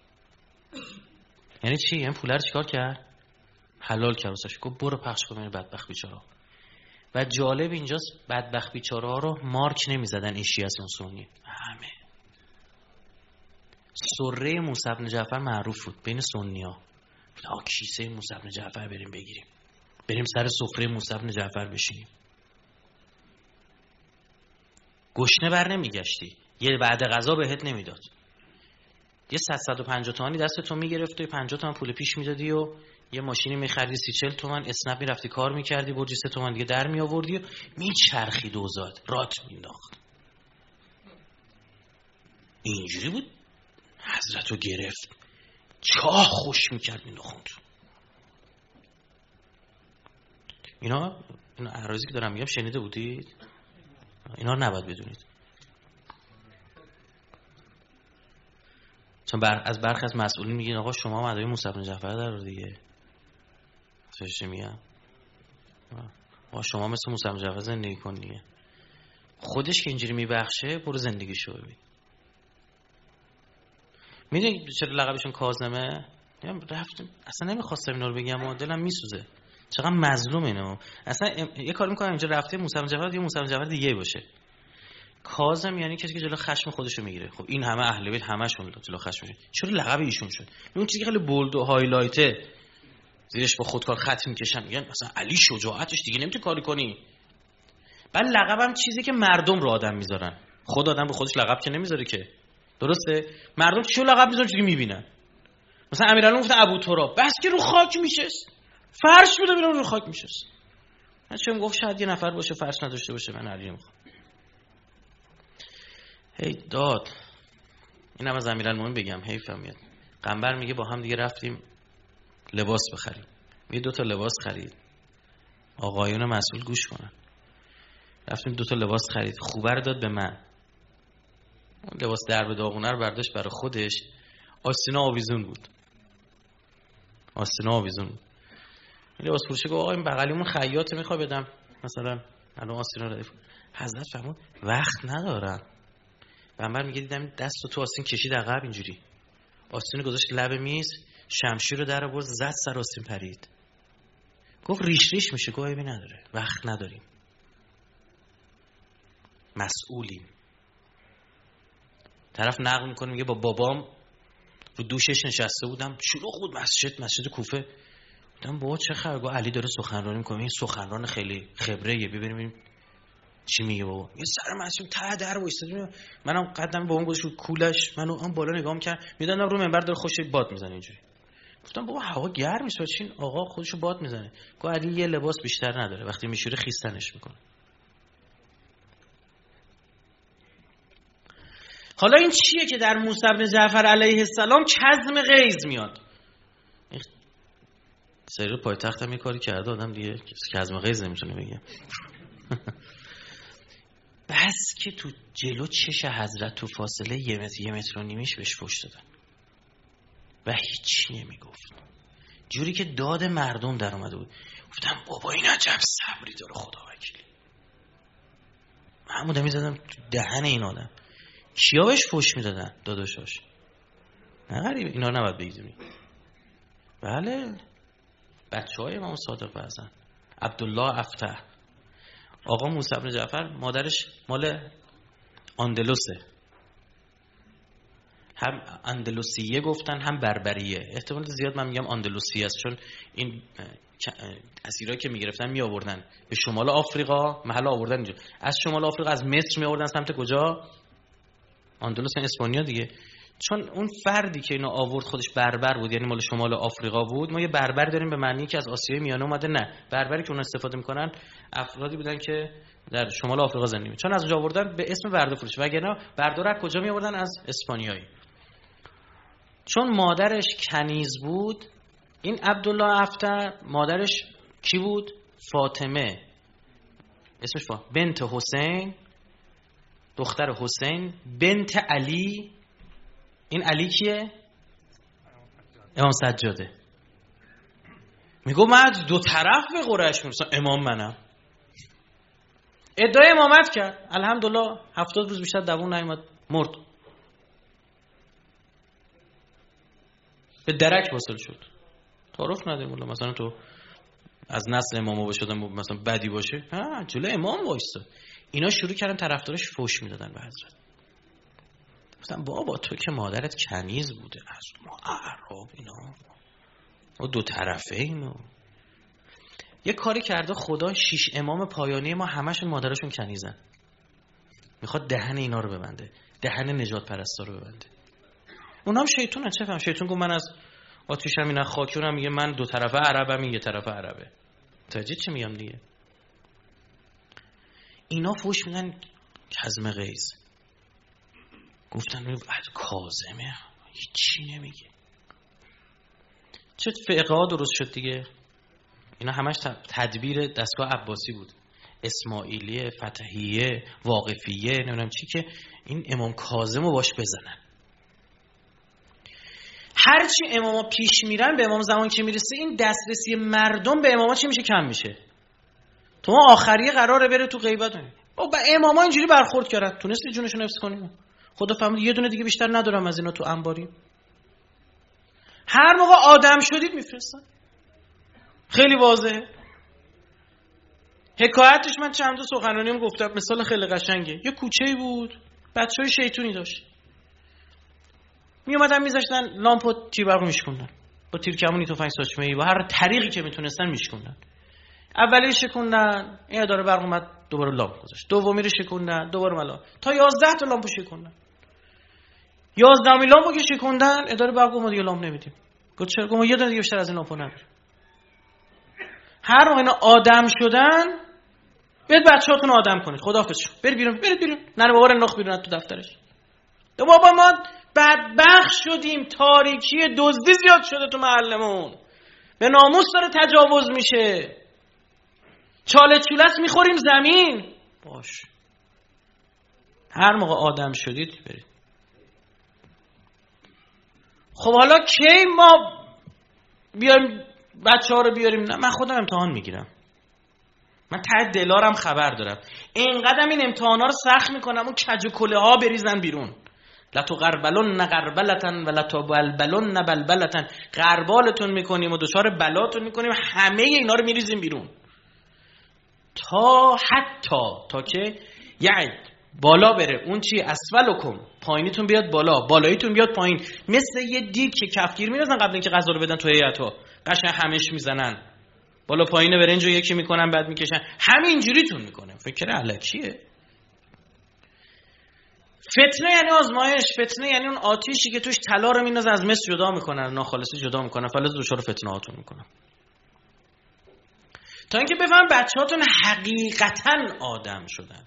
یعنی چی؟ این پولا رو چیکار کرد؟ حلال کرد واسش. گفت برو پخش کن این بدبخت بیچاره‌ها. و جالب اینجاست بدبخت بیچاره‌ها رو مارک نمی‌زدن این شیعه سنی. همه سره موسی بن جعفر معروف بود بین سنی‌ها. آ کیسه موسی بن جعفر بریم بگیریم. بریم سر سفره موسی بن جعفر بشینیم. گشنه بر نمیگشتی. یه بعد غذا بهت نمیداد. یه صد صد و پنجاه تومانی دستتون میگرفت و پنجاه تومن پول پیش میدادی و یه ماشینی میخریدی سی چهل تومن اسنپ میرفتی کار میکردی برجی سه تومن دیگه در میآوردی و میچرخی دوزاد رات مینداخت. اینجوری بود. حضرت رو گرفت چاه خوش میکرد مینداخت. اینا اینا اعراضی که دارم میگم شنیده بودید؟ اینا رو نباید بدونید. چون بر... از برخی از مسئولین میگن آقا شما مدعی موسی بن جعفر در رو دیگه. چه میگم؟ آقا شما مثل موسی بن جعفر زندگی کن دیگه. خودش که اینجوری میبخشه برو زندگیشو ببین. میدونی چرا لقبشون کاظمه؟ رفتم اصلا نمیخواستم اینا رو بگم و دلم میسوزه. چقدر مظلوم اینو. اصلا یه کار میکنم اینجا رفته موسی بن جعفر دیگه موسی بن جعفر دیگه باشه. کاظم یعنی کسی که جلو خشم خودشو میگیره. خب این همه اهل بیت همشون جلو خشمشون، چرا لقب ایشون شد؟ اون چیزی که خیلی بولد و هایلایته زیرش با خودکار خط میکشن، میگن مثلا علی شجاعتش دیگه نمیتونی کاری کنی. بعد لقبم چیزی که مردم رو آدم میذارن، خود آدم رو خودش لقب که نمیذاره که، درسته؟ مردم چیو لقب میذارن چیزی میبینن. مثلا امیرعلی گفت ابو تراب، بس که رو خاک میشست، فرش بوده میرم رو خاک میشست. من چه گفت شاید یه نفر باشه فرش نداشته باشه، من علی میخوام. هی داد اینم از امیرالمومنین بگم، حیفم میاد. قنبر میگه با هم دیگه رفتیم لباس بخریم، میگه دو تا لباس خرید، آقایون مسئول گوش کنن، رفتیم دو تا لباس خرید، خوبه رو داد به من، اون لباس درب داغونه رو برداشت برای خودش، آستینا آویزون بود، آستینا آویزون بود. لباس فروشی گفت آقا این بغلیمون خیاطه میخواد بدم مثلا الان آستینا رو. حضرت فرمود وقت ندارم. پیامبر میگه دیدم دستو تو آستین کشید عقب اینجوری، آستین گذاشت لب میز، شمشیر رو در آورد زد سر آستین پرید. گفت ریش ریش میشه، گفت عیبی نداره، وقت نداریم، مسئولیم. طرف نقل میکنه میگه با بابام رو دوشش نشسته بودم، شلوغ بود مسجد، مسجد کوفه. گفتم بابا چه خبر؟ گفت علی داره سخنرانی میکنه، این سخنران خیلی خبره، ببینیم چی میگه. بابا یه سر مسجد ته در وایسادیم، منم قدم بابام گذاشت رو کولش، منو اون بالا نگاه میکرد، میدادم رو منبر داره خوش باد میزنه اینجوری. گفتم بابا هوا گرم میشه، چین آقا خودشو باد میزنه. گفت علی یه لباس بیشتر نداره، وقتی میشوره خیستنش میکنه. حالا این چیه که در موسی بن جعفر علیه السلام کظم غیظ میاد؟ سری پایتخت هم یه کاری کرده آدم دیگه، کظم غیظ نمیتونه بگه. بس که تو جلو چش حضرت تو فاصله یه متر یه متر و نیمیش بهش فحش دادن و هیچی نمیگفت، جوری که داد مردم در اومده بود. گفتم بابا این عجب صبری داره خدا وکیلی. محمود میزدم تو دهن این آدم. کیا بهش فحش میدادن؟ داداشاش. نه غریبه اینا رو نباید بگیدونی. بله بچه های امام صادق بعضن. عبدالله افتح، آقا موسی بن جعفر مادرش مال اندلسه، هم اندلسیه گفتن هم بربریه، احتمال زیاد من میگم اندلسیه است، چون این اسیرایی که میگرفتن می آوردن به شمال آفریقا، محل آوردن اینجا، از شمال آفریقا از مصر می آوردن سمت کجا؟ اندلس، اسپانیا دیگه. چون اون فردی که اینو آورد خودش بربر بود، یعنی مال شمال آفریقا بود. ما یه بربر داریم به معنی که از آسیای میانه اومده، نه، بربری که اون استفاده میکنن افرادی بودن که در شمال آفریقا زندگی می‌کردن، چون از اونجا آوردن به اسم برده فروش، وگرنه بردار از کجا می آوردن؟ از اسپانیایی. چون مادرش کنیز بود، این عبدالله افتر مادرش کی بود؟ فاطمه، اسمش فاطمه بنت حسین، دختر حسین بنت علی. این علی کیه؟ امام سجاده. میگو من دو طرف به قریش میرسم، امام منم. ادعای امامت کرد، الحمدلله هفتاد روز بیشتر دوون نیومد، مرد، به درک واصل شد. تعارف نداریم والله مثلا تو از نسل امامو بشدن مثلا بدی باشه، ها جلو امام وایساد. اینا شروع کردن طرفدارش فحش میدادن به حضرت. گفتم بابا تو که مادرت کنیز بوده، از ما اعراب اینا و دو طرفه اینو یه کاری کرده خدا، شیش امام پایانی ما همشون مادرشون کنیزن، میخواد دهن اینا رو ببنده، دهن نجات پرستا رو ببنده. اونام شیطونه، چه فهم؟ شیطون گفت من از آتیشم اینا خاکیونم، میگه من دو طرفه عربم، این یه طرفه عربه. متوجه چی میگم دیگه؟ اینا فوش میدن کظم غیظ. گفتن بعد کاظمه هیچی نمیگه، چه فقها درست شد دیگه. اینا همش تدبیر دستگاه عباسی بود، اسماعیلیه، فتحیه، واقفیه، نمیدونم چی، که این امام کاظم رو باش بزنن. هرچی اماما پیش میرن به امام زمان که میرسه، این دسترسی مردم به اماما چی میشه؟ کم میشه. تو ما آخریه قراره بره تو غیبت. با اماما اینجوری برخورد کردن، تونستی جونشون حفظ کنی؟ خدا فهمید یه دونه دیگه بیشتر ندارم از اینا تو انباری. هر موقع آدم شدید میفرستن، خیلی واضحه. حکایتش من چند تا سخنرانیم گفتم، مثال خیلی قشنگه. یه کوچه‌ای بود، بچه‌های شیطونی داشت، می اومدن میذاشتن لامپو تیربرق میشکوندن با تیرکمونی، تفنگ ساچمه‌ای، با هر طریقی که میتونستن میشکوندن. اولی شکوندن، این اداره برق اومد دوباره لامپ گذاشت. دومی رو شکوندن، دوباره ملا، تا یازده تا لامپو شکوندن. یازدهمین لامپو که شکوندن، اداره برق گفت ما دیگه لامپ نمیدیم. گفت چرا؟ گفت ما یه دونه دیگه بیشتر از این لامپو نداریم. هر موقع اینا آدم شدن، برید بچه‌هاتون آدم کنید، خداحافظ شو، برید بیرون، برید بیرون. ننه بابا رو نخ بیرون تو دفترش. بابا ما بدبخت شدیم، تاریکی دزدی زیاد شده تو محلمون، به ناموس داره تجاوز میشه، چاله چولت میخوریم زمین. باش، هر موقع آدم شدید برید. خب حالا کی ما بیایم بچه ها رو بیاریم؟ نه، من خودم امتحان میگیرم، من ته دلارم خبر دارم، اینقدر این امتحان ها رو سخت میکنم اون کج و کله ها بریزن بیرون. لتو غربلن غربلتن و لتو بلبلن بلبلتن، غربالتون میکنیم و دچار بلاتون میکنیم، همه اینا رو میریزیم بیرون، تا حتی تا که یعنی بالا بره اون چی اسفلکم، پایینیتون بیاد بالا، بالاییتون بیاد پایین. مثل یه دیگ که کفگیر میندازن قبل اینکه غذا رو بدن تو هیئت‌ها، قشنگ همش میزنن بالا پایین برنجو یکی میکنن بعد میکشن، همین جوریتون میکنه. فکر الکیه. فتنه یعنی آزمایش، فتنه یعنی اون آتیشی که توش طلا رو میندازن از مس جدا میکنن، ناخالصی جدا میکنن، فلز دچار فتنه هاتون میکنن، تا اینکه بفهم بچه‌هاتون حقیقتاً آدم شدن.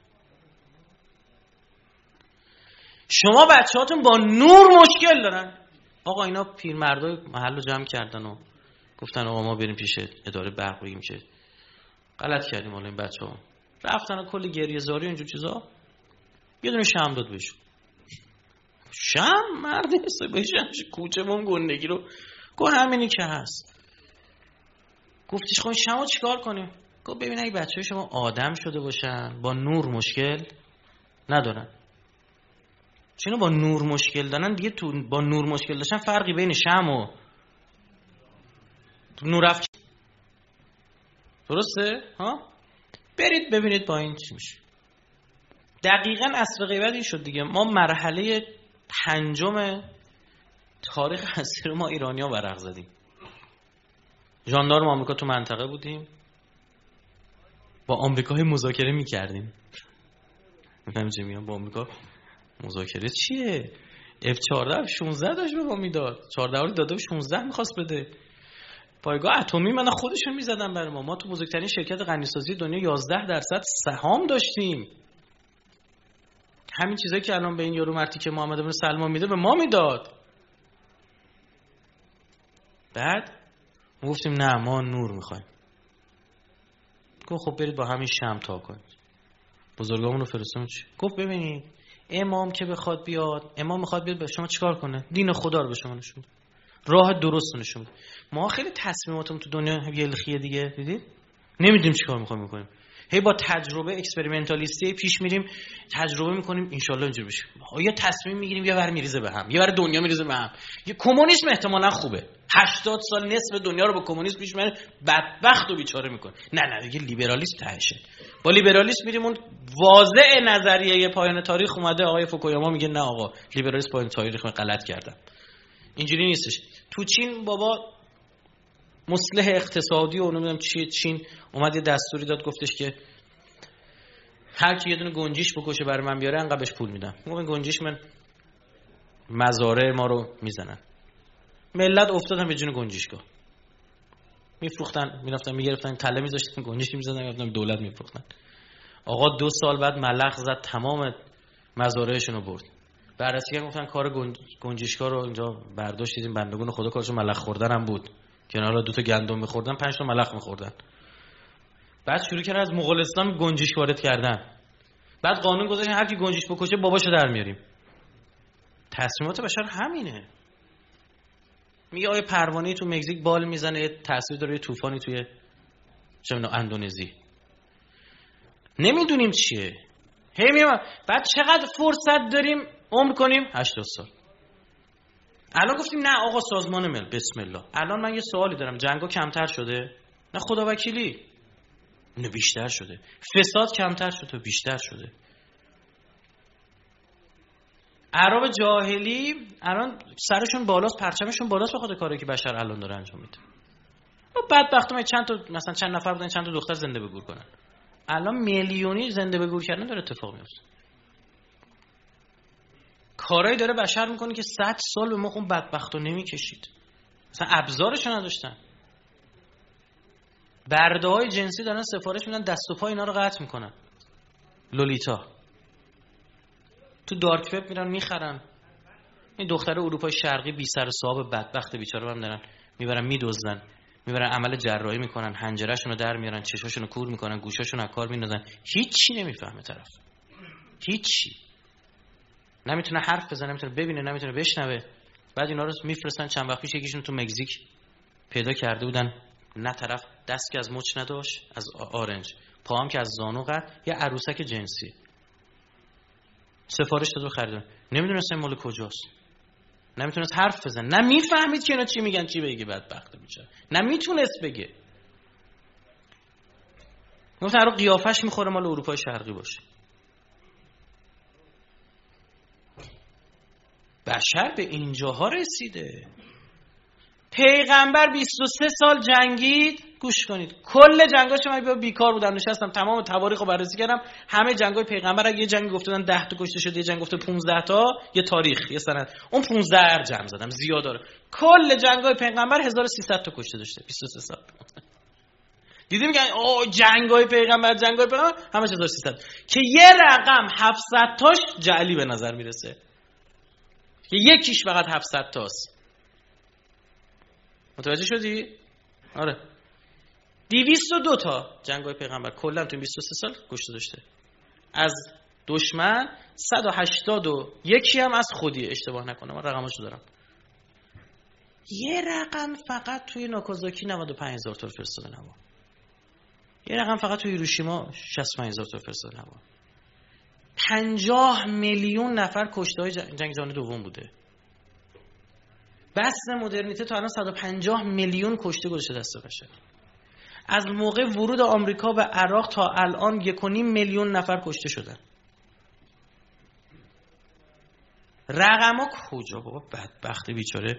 شما بچه‌هاتون با نور مشکل دارن. آقا اینا پیرمردای محل رو جمع کردن و گفتن آقا ما بریم پیش اداره برق بگیم که غلط کردیم، حالا این بچه‌ها رفتن و کلی گریه زاری و اینجور چیزا، یه دونه شم داد بهشون. شم مردی هست بهشم کوچه بون گندگی رو گفت همینی که هست. گفتیش خب شما چیکار کنیم؟ گفت ببین اگه بچه‌های شما آدم شده باشن با نور مشکل ندارن، چون با نور مشکل دارن دیگه، تو با نور مشکل داشتن فرقی بین شم و نور افکن درسته؟ ها؟ برید ببینید با این چی میشه. دقیقاً عصر غیبت این شد دیگه. ما مرحله پنجم تاریخ هستی رو ما ایرانی‌ها ورق زدیم. ژاندارم آمریکا تو منطقه بودیم، با آمریکا مذاکره می‌کردیم. می‌فهمی چه میگم؟ با آمریکا مذاکره چیه؟ اف چهارده شانزده داشت به ما میداد، چهارده رو داده و شانزده می‌خواست بده. پایگاه اتمی من خودشون می‌زدن برای ما. ما تو بزرگترین شرکت غنیسازی دنیا یازده درصد سهام داشتیم. همین چیزایی که الان به این یارو مرتی که محمد بن سلمان میده به ما میداد. بعد ما گفتیم نه ما نور میخوایم. گفت خب برید با همین شمع تا کنید. بزرگامون رو فرستادیم. گفت ببینید امام که بخواد بیاد، امام میخواد بیاد به شما چیکار کنه؟ دین خدا رو به شما نشون بده، راه درست نشون بده. ما خیلی تصمیماتمون تو دنیا یلخیه دیگه، دیدید؟ نمیدونیم چیکار میخوایم بکنیم. هی با تجربه اکسپریمنتالیستی پیش میریم، تجربه میکنیم ان شاءالله اینجوری بشه. یا تصمیم میگیریم یه ور میریزه به هم، یه ور دنیا میریزه به هم. یه کمونیسم احتمالاً خوبه، هشتاد سال نصف دنیا رو با کمونیسم پیش میره، بدبخت و بیچاره میکنه. نه نه دیگه لیبرالیسم تهشه. با لیبرالیسم میریم اون واضع نظریه پایان تاریخ اومده، آقای فوکویاما میگه نه آقا لیبرالیسم پایان تاریخ غلط کردن. اینجوری نیستش. تو چین بابا مصلح اقتصادی و نمیدونم چیه، چین اومد یه دستوری داد، گفتش که هر کی یه دونه گنجیش بکشه برای من بیاره انقدر بهش پول میدم. گفتم گنجیش من مزارع ما رو میزنن. ملت افتادن به جون گنجیشگاه، میفروختن، میرفتن میگرفتن تله میذاشتن گنجیش میزدن، میرفتن دولت میفروختن. آقا دو سال بعد ملخ زد تمام مزارعشون رو برد. بررسی کردن گفتن کار گنج... گنجیشگاه رو اینجا برداشت، دیدیم بندگون خدا کارشون ملخ خوردن هم بود. کنارا دو تا گندم می‌خوردن، پنج تا ملخ می‌خوردن. بعد شروع کردن از مغولستان گنجیش وارد کردن. بعد قانون گذاشتن هر کی گنجیش بکشه باباشو در میاریم. تصمیمات بشر همینه. میگه آیه پروانه‌ای تو مکزیک بال میزنه، تاثیر داره یه طوفانی توی چه می‌دونم اندونزی. نمیدونیم چیه. هی میگم بعد چقدر فرصت داریم عمر کنیم؟ هشتاد سال. الان گفتیم نه آقا سازمان ملل بسم الله. الان من یه سوالی دارم، جنگا کمتر شده؟ نه خدا وکیلی. اینو بیشتر شده. فساد کمتر شده، بیشتر شده. عرب جاهلی الان سرشون بالاست، پرچمشون بالاست به خاطر کاری که بشر الان داره انجام میده. بدبختم چند تا مثلا چند نفر بودن چند تا دختر زنده به گور کنن. الان میلیونی زنده به گور کردن داره اتفاق میفته. کارایی داره بشر میکنه که صد سال به مخ اون بدبختو نمیکشید. مثلا ابزارش نداشتن. برده های جنسی دارن سفارش میدن دست و پا اینا رو قطع میکنن. لولیتا تو دارک وب میرن میخرن. این دختر اروپای شرقی بی سر و صاحب بدبخت بیچاره هم دارن میبرن میدزدن، میبرن عمل جراحی میکنن، حنجره‌شون رو در میارن، چشاشون رو کور میکنن، گوشاشون رو از کار میندازن. هیچی نمیفهمه طرف. هیچی. نمیتونه حرف بزنه، نمیتونه ببینه، نمیتونه بشنوه. بعد اینا رو میفرستن. چند وقت پیش یکیشون تو مکزیک پیدا کرده بودن، نه طرف دست که از مچ نداشت، از آرنج، پاهم که از زانو قد، یه عروسک جنسی سفارش داد و خریدن. نمیدونست این مال کجاست، نمیتونست حرف بزنه، نه میفهمید که اینا چی میگن، چی بگه. بدبخت میشه، نه میتونست بگه. مثلا رو قیافش میخوره مال اروپای شرقی باشه. بشر به اینجاها رسیده. پیغمبر بیست و سه سال جنگید. گوش کنید، کل جنگاش من بیکار بودم، نشستم تمام تواریخ رو بررسی کردم. همه جنگای پیغمبر اگه یه جنگی گفته بودن ده تا کشته شده، یه جنگ گفته پانزده تا، یه تاریخ، یه سند، اون پانزده جمع زدم، زیاد داره. کل جنگای پیغمبر هزار و سیصد تا کشته داشته. بیست و سه سال. دیدی میگن او جنگای پیغمبر جنگای پیغمبر همش هزار و سیصد، که یه رقم هفتصد تاش جعلی به نظر میرسه، که یکیش فقط هفتصد تاست. متوجه شدی؟ آره. دویست و دو تا جنگای پیغمبر کلا تو بیست و سه سال کشته داشته. از دشمن صد و هشتاد و یک هم از خودی، اشتباه نکنم من رقماشو دارم. یه رقم فقط توی ناکازاکی نود و پنج هزار تا فرستاده نوا. یه رقم فقط توی هیروشیما شصت و پنج هزار تا فرستاده نوا. پنجاه میلیون نفر کشته های جنگ جهانی دوم بوده. بس مدرنیته تا الان صد و پنجاه میلیون کشته گذاشته دست بشه. از موقع ورود آمریکا به عراق تا الان یک و نیم میلیون نفر کشته شدن. رقما کجا بابا؟ بدبخت بیچاره.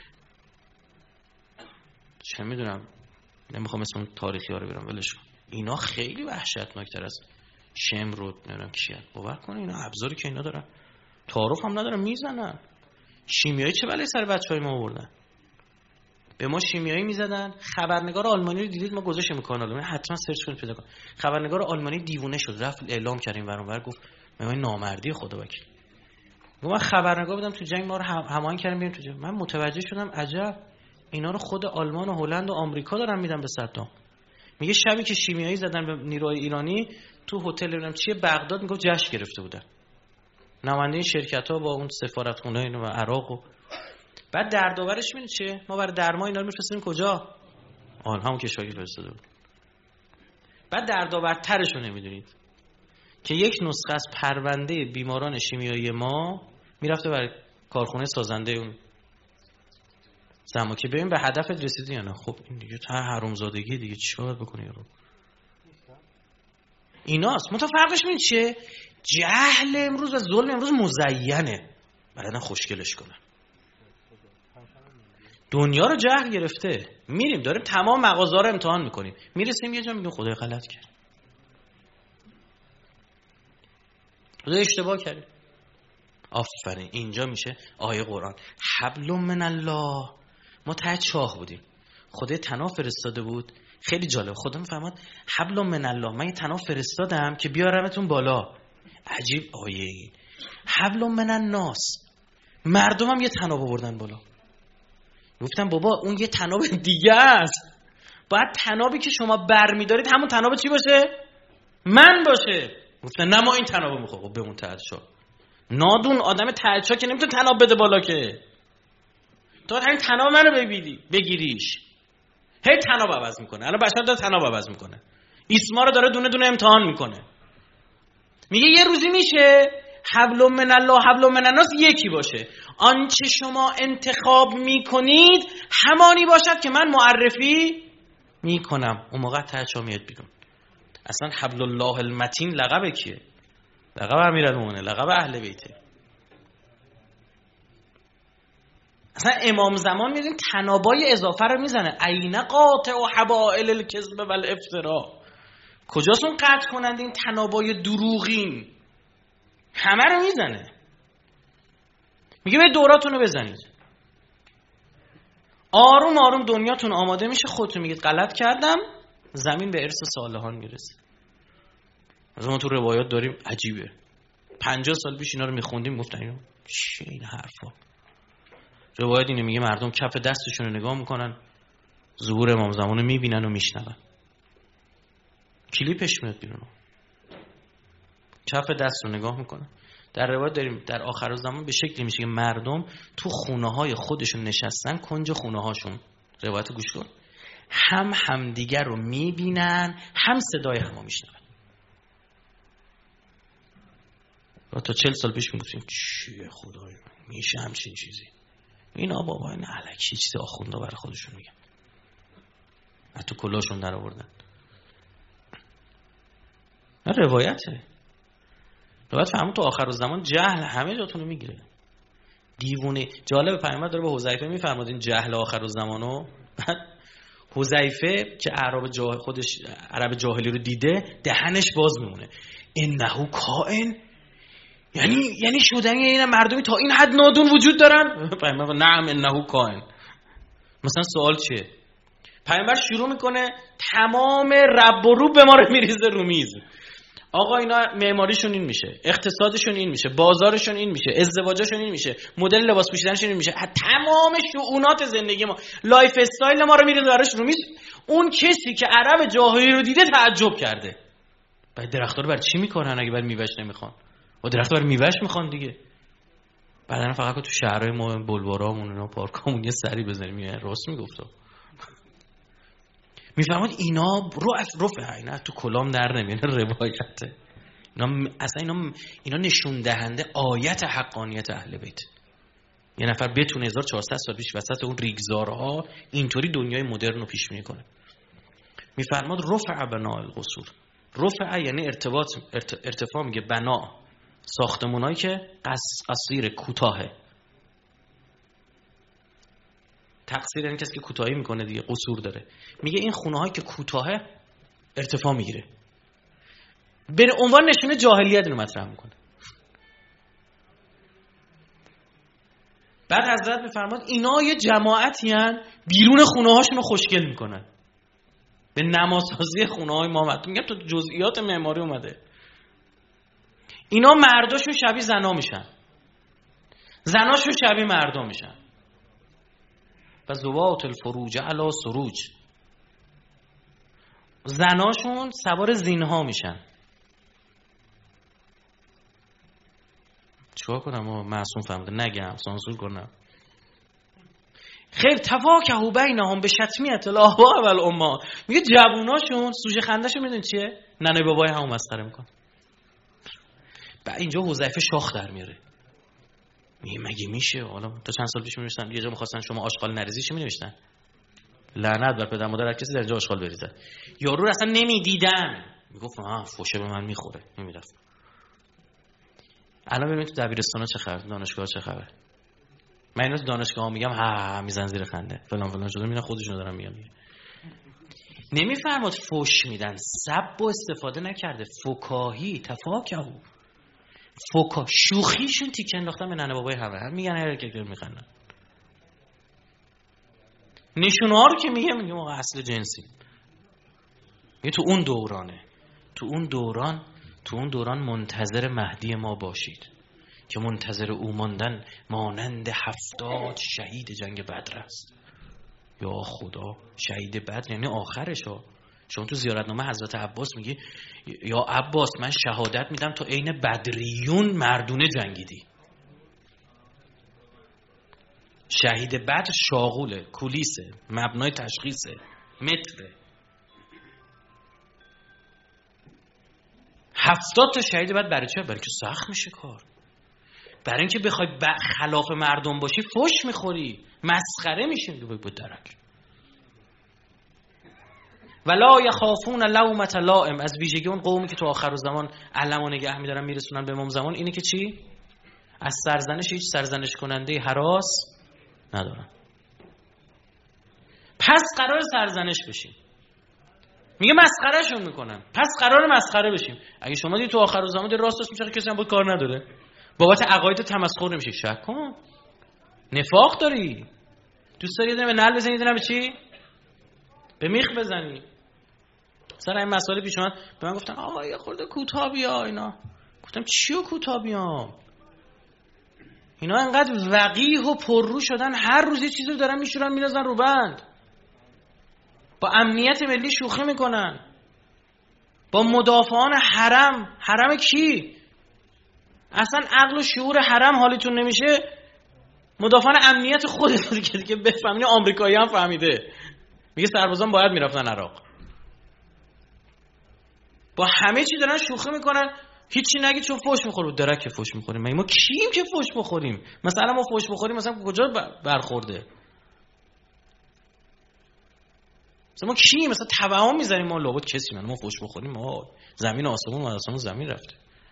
چه میدونم، نمیخوام اسم اون تاریخی ها رو برم، ولش کن. اینا خیلی وحشتناکتر از شمرود نمیدونم کیه. باور کن اینا ابزاری که اینا دارن، تعارف هم ندارن، میزنن. شیمیایی چه بلایی سر بچهای ما آوردن. به ما شیمیایی میزدن. خبرنگار آلمانی رو دیدید؟ ما گذاشتیم کانال، حتما سرچ کنید پیدا کنید. خبرنگار آلمانی دیوونه شد، رفت اعلام کرد این ور اون ور، گفت من نامردی خدا وکیل. من خبرنگار بودم تو جنگ، ما رو هماهنگ کردیم بریم تو جنگ. من متوجه شدم عجب اینا رو خود آلمان و هلند و آمریکا دارن میدن به صدام. میگه شبی که شیمیایی زدن به نیروهای ایرانی تو هتل نمیدونم چیه بغداد، میگه جشن گرفته بودن نماینده شرکت‌ها با اون سفارتخونه اینو و عراق. و بعد دردآورش می‌بینی چیه؟ ما برای درمان اینا رو می‌فرستیم کجا؟ آن همون کشوری فرستاده بود. بعد دردآورترش رو نمی‌دونید که یک نسخه از پرونده بیماران شیمیایی ما میرفته برای کارخونه سازنده اون زما که ببین به هدفت رسیدی یا نه. خب این دیگه تا حرومزادگی دیگه چیکار باید بکنی رو ایناست. متو فرقش می‌بینی چیه؟ جهل امروز و ظلم امروز مزینه، بعدن خوشگلش کنن. دنیا رو جهل گرفته. میریم داریم تمام مغازه‌ها رو امتحان میکنیم، میرسیم یه جا میگیم خدای غلط کرد، خدای اشتباه کرد. آفرین. اینجا میشه آیه قرآن حبل من الله. ما ته چاه بودیم، خدای طناب فرستاده بود. خیلی جالب، خدا میفهمد حبل من الله، من یه طناب فرستادم که بیارمتون بالا. عجیب آیه این. حبل من الناس، مردم هم یه طناب آوردن بالا. گفتم بابا اون یه طناب دیگه است، باید طنابی که شما برمیدارید همون طناب چی باشه؟ من باشه. گفتن نه ما این طنابو میخوام. به اون تعجب نادون آدم تعجب که نمیتونه طناب بده بالا، که تو همین طناب منو بگیری بگیریش. هی طناب عوض میکنه. الان بشر داره طناب عوض میکنه، ایسما رو داره دونه دونه امتحان میکنه. میگه یه روزی میشه حبل من الله حبل من الناس یکی باشه. آنچه شما انتخاب میکنید همانی باشد که من معرفی میکنم. اون موقع ترچا میاد بیرون. اصلا حبل الله المتین لقب کیه؟ لقب امیرالمومنین، لقب اهل بیته. اصلا امام زمان میدین تنابای اضافه رو میزنه، عین قاطع و حبائل الکذب والافتراء. کجاست اون قطع کننده این تنابای دروغین؟ همه رو میزنه. میگه به دوراتون رو بزنید، آروم آروم دنیاتون آماده میشه، خودتون میگید غلط کردم، زمین به ارث صالحان میرسه. از ما تو روایات داریم عجیبه، پنجاه سال پیش اینا رو میخوندیم گفتن اینا چیه این حرفا. روایت اینه میگه مردم کف دستشون رو نگاه میکنن، ظهور امام زمان رو میبینن و میشنون. کلیپش میاد بیرون، کف دست رو نگاه میکنن. در روایت داریم در آخر الزمان به شکلی میشه که مردم تو خونه های خودشون نشستن، کنج خونه هاشون، روایت گوش کن، هم همدیگر رو میبینن هم صدای همو میشنون. تا چل سال پیش میگفتیم چیه خدای میشه همچین چیزی؟ اینا بابا این الکی چیز آخوندا برای خودشون میگن، حتی کلاشون در آوردن. نه روایته. روایت فهمون تو آخر الزمان جهل همه جاتون رو میگیره. دیوونه. جالب پیامبر داره به حذیفه میفرماد این جهل آخر الزمانو. بعد حذیفه که عرب جاهل خودش عرب جاهلی رو دیده دهنش باز میمونه. انه کائن، یعنی یعنی شدن این مردمی تا این حد نادون وجود دارن؟ پیامبر نعم انه کائن. مثلا سوال چیه؟ پیامبر شروع میکنه تمام رب و روب به ما رو میریزه رو میز. آقا اینا معماریشون این میشه، اقتصادشون این میشه، بازارشون این میشه، ازدواجشون این میشه، مدل لباس پوشیدنشون این میشه، تمام شؤونات زندگی ما، لایف استایل ما رو میریزه براش رو میز. اون کسی که عرب جاهلی رو دیده تعجب کرده. بعد درخت‌ها رو برای چی میکنن اگه برای میوه‌اش نمیخوان؟ و درخت‌ها برای میوه‌اش میخوان دیگه. بعدن فقط تو شهرهای ما بلوارامون اینا پارکامون یه سری بزنیم. یه راست میگفت. میفهمید اینا رفع رفع اینا تو کلام در نمیاد، روایته. اینا اصلا اینا اینا نشون دهنده آیت حقانیت اهل بیت. یه نفر بتونه هزار و چهارصد سال پیش وسط اون ریگزارها اینطوری دنیای مدرن رو پیش میکنه. میفرماد رفع بناء القصور. رفع یعنی ارتباط، ارتفاع میگه بنا، ساختمونایی که قصیر کوتاهه. تقصیر یعنی کسی که کوتاهی میکنه دیگه، قصور داره. میگه این خونه هایی که کوتاهه ارتفاع میگیره. به عنوان نشونه جاهلیت اینو مطرح میکنه. بعد حضرت میفرماد اینا یه جماعتی هن بیرون خونه هاشون رو خوشگل میکنن، به نماسازی خونه های ما اومد. میگم تو جزئیات معماری اومده. اینا مرداشون شبیه زنا میشن، زناشون شبیه مردا میشن. و زوات الفروج علی سروج، زناشون سوار زینها میشن. چیکار کنم؟ معصوم فهمیده نگم، سانسور کنم. خیر تفاکهوا بینهم بشتمیت الاهواء والامهات. میگه جووناشون سوژه خندهشون میدون چیه؟ ننه بابای همو مسخره میکن. بعد اینجا حذیفه شاخ در میاره. میگه مگه میشه؟ حالا تا چند سال پیش می‌نوشتن یه جا می‌خواستن شما آشغال نریزی، چی می‌نوشتن؟ لعنت بر پدر مادر هر کسی در جا آشغال بریزه. یارو رو اصلا نمیدیدن. میگفت آها فوشه به من میخوره، نمیرفت. الان ببینید تو دبیرستانا چه خبر، دانشگاه چه خبر. من اینو تو دانشگاه میگم ها میزن زیر خنده فلان فلان شده، میرن خودشونو دارن میگم. نمیفرماد فوش میدن، سب و استفاده نکرده، فکاهی تفاکهو، فوکا شوخیشون تیکه انداختن به ننه بابای همه. هم میگن هر کی میخندن. نشونه ها رو که میگه میگه ما اصل جنسی. میگه تو اون دورانه، تو اون دوران تو اون دوران منتظر مهدی ما باشید که منتظر او ماندن مانند هفتاد شهید جنگ بدر است. یا خدا، شهید بدر یعنی آخرش ها. شما تو زیارتنامه حضرت عباس میگی یا عباس من شهادت میدم تو عین بدریون مردونه جنگیدی. شهید بدر شاغوله، کولیسه، مبنای تشخیصه، متره. هفتاد تا شهید بعد برای چه؟ برای اینکه سخت میشه کار، برای اینکه بخوای خلاف مردم باشی فوش میخوری، مسخره میشی. به درک ولا یخافون لومة لائم. از ویژگی اون قومی که تو آخر زمان علمو نگه می‌دارن میرسونن به امام زمان اینه که چی؟ از سرزنش هیچ سرزنش کننده هراس ندارن. پس قرار سرزنش بشیم. میگه مسخرهشون میکنن، پس قرار مسخره بشیم. اگه شما دیدی تو آخر زمان دید راستش میشه کسی هم بود کار نداره، بابت عقاید تمسخر نمیشه. شک کن، نفاق داری، دوست داری یه دونه به نعل بزنی، یه دونه به چی؟ به میخ بزنی. مثلا این مسئله پیش اومد به من گفتن آقا یه خورده کوتاه بیا اینا. گفتم چیو کوتاه بیام؟ اینا انقدر وقیح و پررو شدن، هر روز یه چیزی رو دارن میشورن میندازن رو بند. با امنیت ملی شوخی میکنن، با مدافعان حرم. حرم کی؟ اصلا عقل و شعور حرم حالتون نمیشه؟ مدافعان امنیت خودتون که دیگه بفهمین. آمریکایی هم فهمیده، میگه سربازان باید میرفتن عراق. با همه چی دارن شوخی میکنن، هیچی نگید چون فوش میخوره. درک که فوش میخوریم، ما کیم که فوش بخوریم؟ مثلا ما فوش بخوریم مثلا کجا برخورده؟ مثلا ما کیم؟ مثلا توهم میزنیم ما لابد کسی من ما فوش بخوریم ما زمین آسمون و آسمون زمین رفته.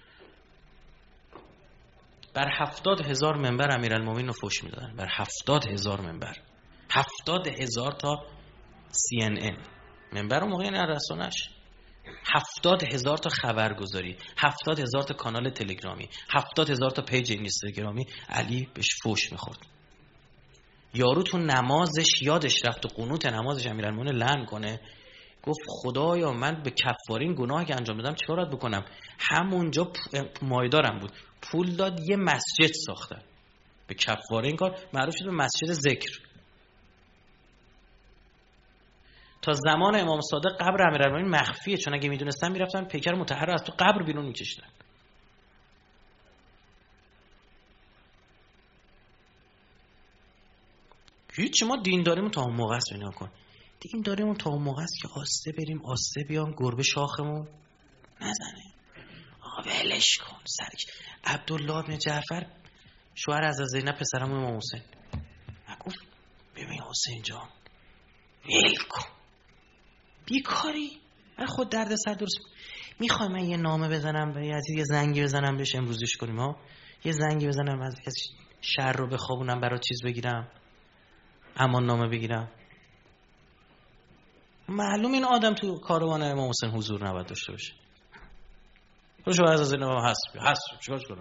بر هفتاد هزار منبر امیرالمومنین رو فوش میدادن، بر هفتاد هزار منبر، هفتاد هزار تا سی ان ان منبر اون موقع، نه رسانش، هفتاد هزار تا خبرگزاری، هفتاد هزار تا کانال تلگرامی، هفتاد هزار تا پیج اینستاگرامی. علی بهش فوش میخورد. یارو تو نمازش یادش رفت، تو قنوت نمازش امیرالمومنین لعن کنه، گفت خدایا من به کفارین گناهی که انجام دادم چیکار باید بکنم؟ همونجا مایدارم بود، پول داد یه مسجد ساختن به کفاره. این کار معروف شد به مسجد ذکر. تا زمان امام صادق قبر امیرالمومنین مخفیه، چون اگه میدونستن میرفتن پیکر مطهر رو از تو قبر بیرون میکشیدن. هیچ، ما دین داریمون تا اون موقع است. اینا کن دین داریمون تا اون موقع است که آسته بریم آسته بیام، گربه شاخمون نزنه. آقا ولش کن سرک. عبدالله بن جعفر شوهر از زینب پسرمون امام حسین گفت ببین حسین جان ول کن، بیکاری، من خود درد سر درست میخوام. من یه نامه بزنم به یزید، یه زنگی بزنم بهش امروزش کنیم ها، یه زنگی بزنم از کسی شر رو بخوابونم برای چیز بگیرم، امان نامه بگیرم. معلوم این آدم تو کاروان امام حسین حضور نباید داشته باشه. روشو از از این امام هست هست چیکار کنم؟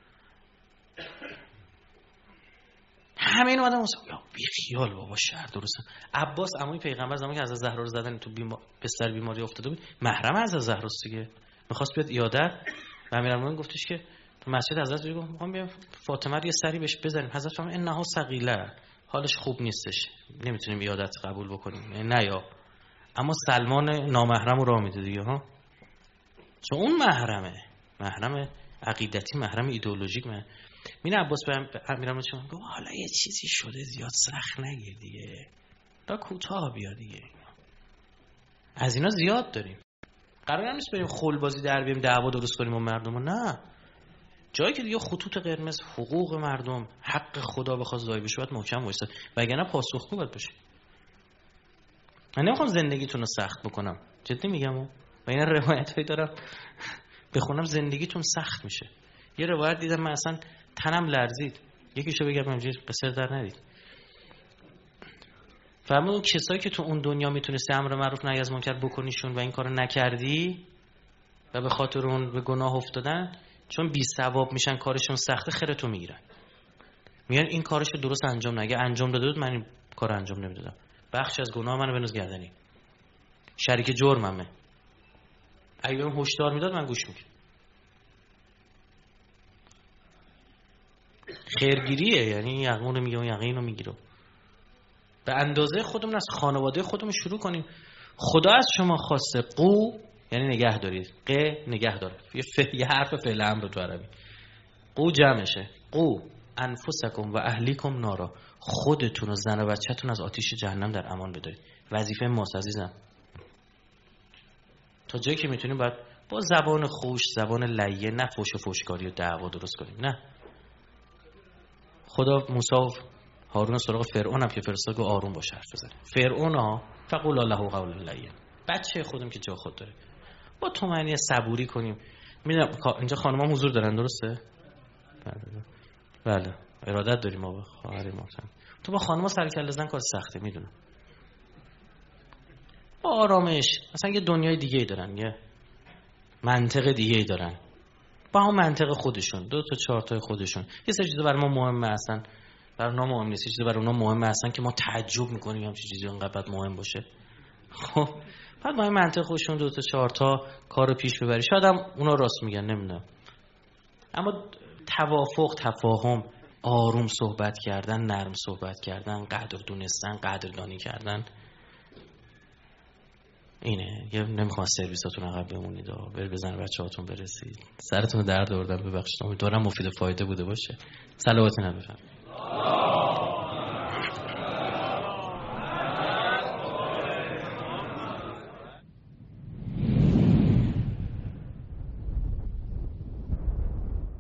همه این آدم حسین یا بی خیال بابا شهر درستن. عباس عموی پیغمبر زمانی که از زهرا رو زدن تو بیما... بستر بیماری افتاده بود، محرم از زهرا است دیگه، می‌خواست بیاد عیادت و امیرالمومنین گفتش که تو مسجد حضرت بگم می‌خوام بیام فاطمه رو یه سری بهش بزنیم. حضرت فرمود انها ثقیله، حالش خوب نیستش، نمیتونیم عیادت قبول بکنیم. نه یا اما سلمان نامحرم رو راه میده دیگه ها، چون اون محرمه، محرم عقیدتی، محرم ایدئولوژیک. من مین عباس به امیرالمومنین چون گفت حالا یه چیزی شده زیاد سخت نگیر دیگه، تا کوتاه بیا دیگه. از اینا زیاد داریم. قرار نیست بریم خول بازی در بیاریم دعوا درست کنیم و مردمو، نه. جایی که دیگه خطوط قرمز، حقوق مردم، حق خدا بخواد ضایع بشه باید محکم وایساد، وگرنه پاسخگو باید بشه. من نمیخوام زندگیتون رو سخت بکنم، جدی میگم. و اینا روایتایی دارم بخونم زندگیتون سخت میشه. یه روایت دیدم من اصلا تنم لرزید، یکیشو بگم اینجوری قصر در ندید. فرمود اون کسایی که تو اون دنیا میتونستی امر معروف نهی از منکر بکنیشون و این کارو نکردی و به خاطر اون به گناه افتادن، چون بی ثواب میشن کارشون سخته، خیرتو میگیرن، میگن این کارشو درست انجام نگه انجام داده بود من این کارو انجام نمیدادم، بخش از گناه منو بنوز گردنی، شریک جرممه. اگه بهم هشدار میداد من گوش میکردم. خیرگیریه، یعنی یقین رو میگه و یقین رو میگیره. به اندازه خودمون از خانواده خودمون شروع کنیم. خدا از شما خواسته قو، یعنی نگه دارید، ق نگه داره، یه, ف... یه حرف فعل امر تو عربی. قو جمعشه، قو انفسکم و اهلیکم نارا، خودتون و زن و بچه‌تون از آتش جهنم در امان بدارید. وظیفه ماست عزیزم. تا جایی که میتونیم باید با زبان خوش، زبان لیه، نه فوش و فوشکاری و دعوا درست کنیم. نه، خدا موسی و هارون سراغ فرعون هم که فرستاد گفت آروم باش حرف بزن. فرعون ها فقولا له قولا لینا، بچه خودم که جا خود داره. با تومنی صبوری کنیم. میدونم اینجا خانم‌ها حضور دارن، درسته؟ بله بله ارادت داریم ما به خواهر محترم. تو با خانم‌ها سر کله زدن کار سخته، میدونم. با آرامش، مثلا یه دنیای دیگه‌ای دارن، یه منطق دیگه‌ای دارن، با هم منطق خودشون، دو تا چهار تا خودشون. یه سری چیزا برای ما مهمه هستن، برای اونا مهم نیست. چیزا برای اونا مهمه هستن که ما تعجب می‌کنیم همین چیزی اونقدر مهم باشه. خب بعد با این منطق خودشون دو تا چهار تا کارو پیش ببری. شاید هم اونا راست میگن، نمیدونم. اما توافق، تفاهم، آروم صحبت کردن، نرم صحبت کردن، قدر دونستن، قدردانی کردن، اینه. یه نمیخوام سرویساتون عقب بمونید و بر بزن بچه‌هاتون برسید. سرتون رو درد آوردم، ببخشید. امیدوارم مفید فایده بوده باشه. صلوات نبی.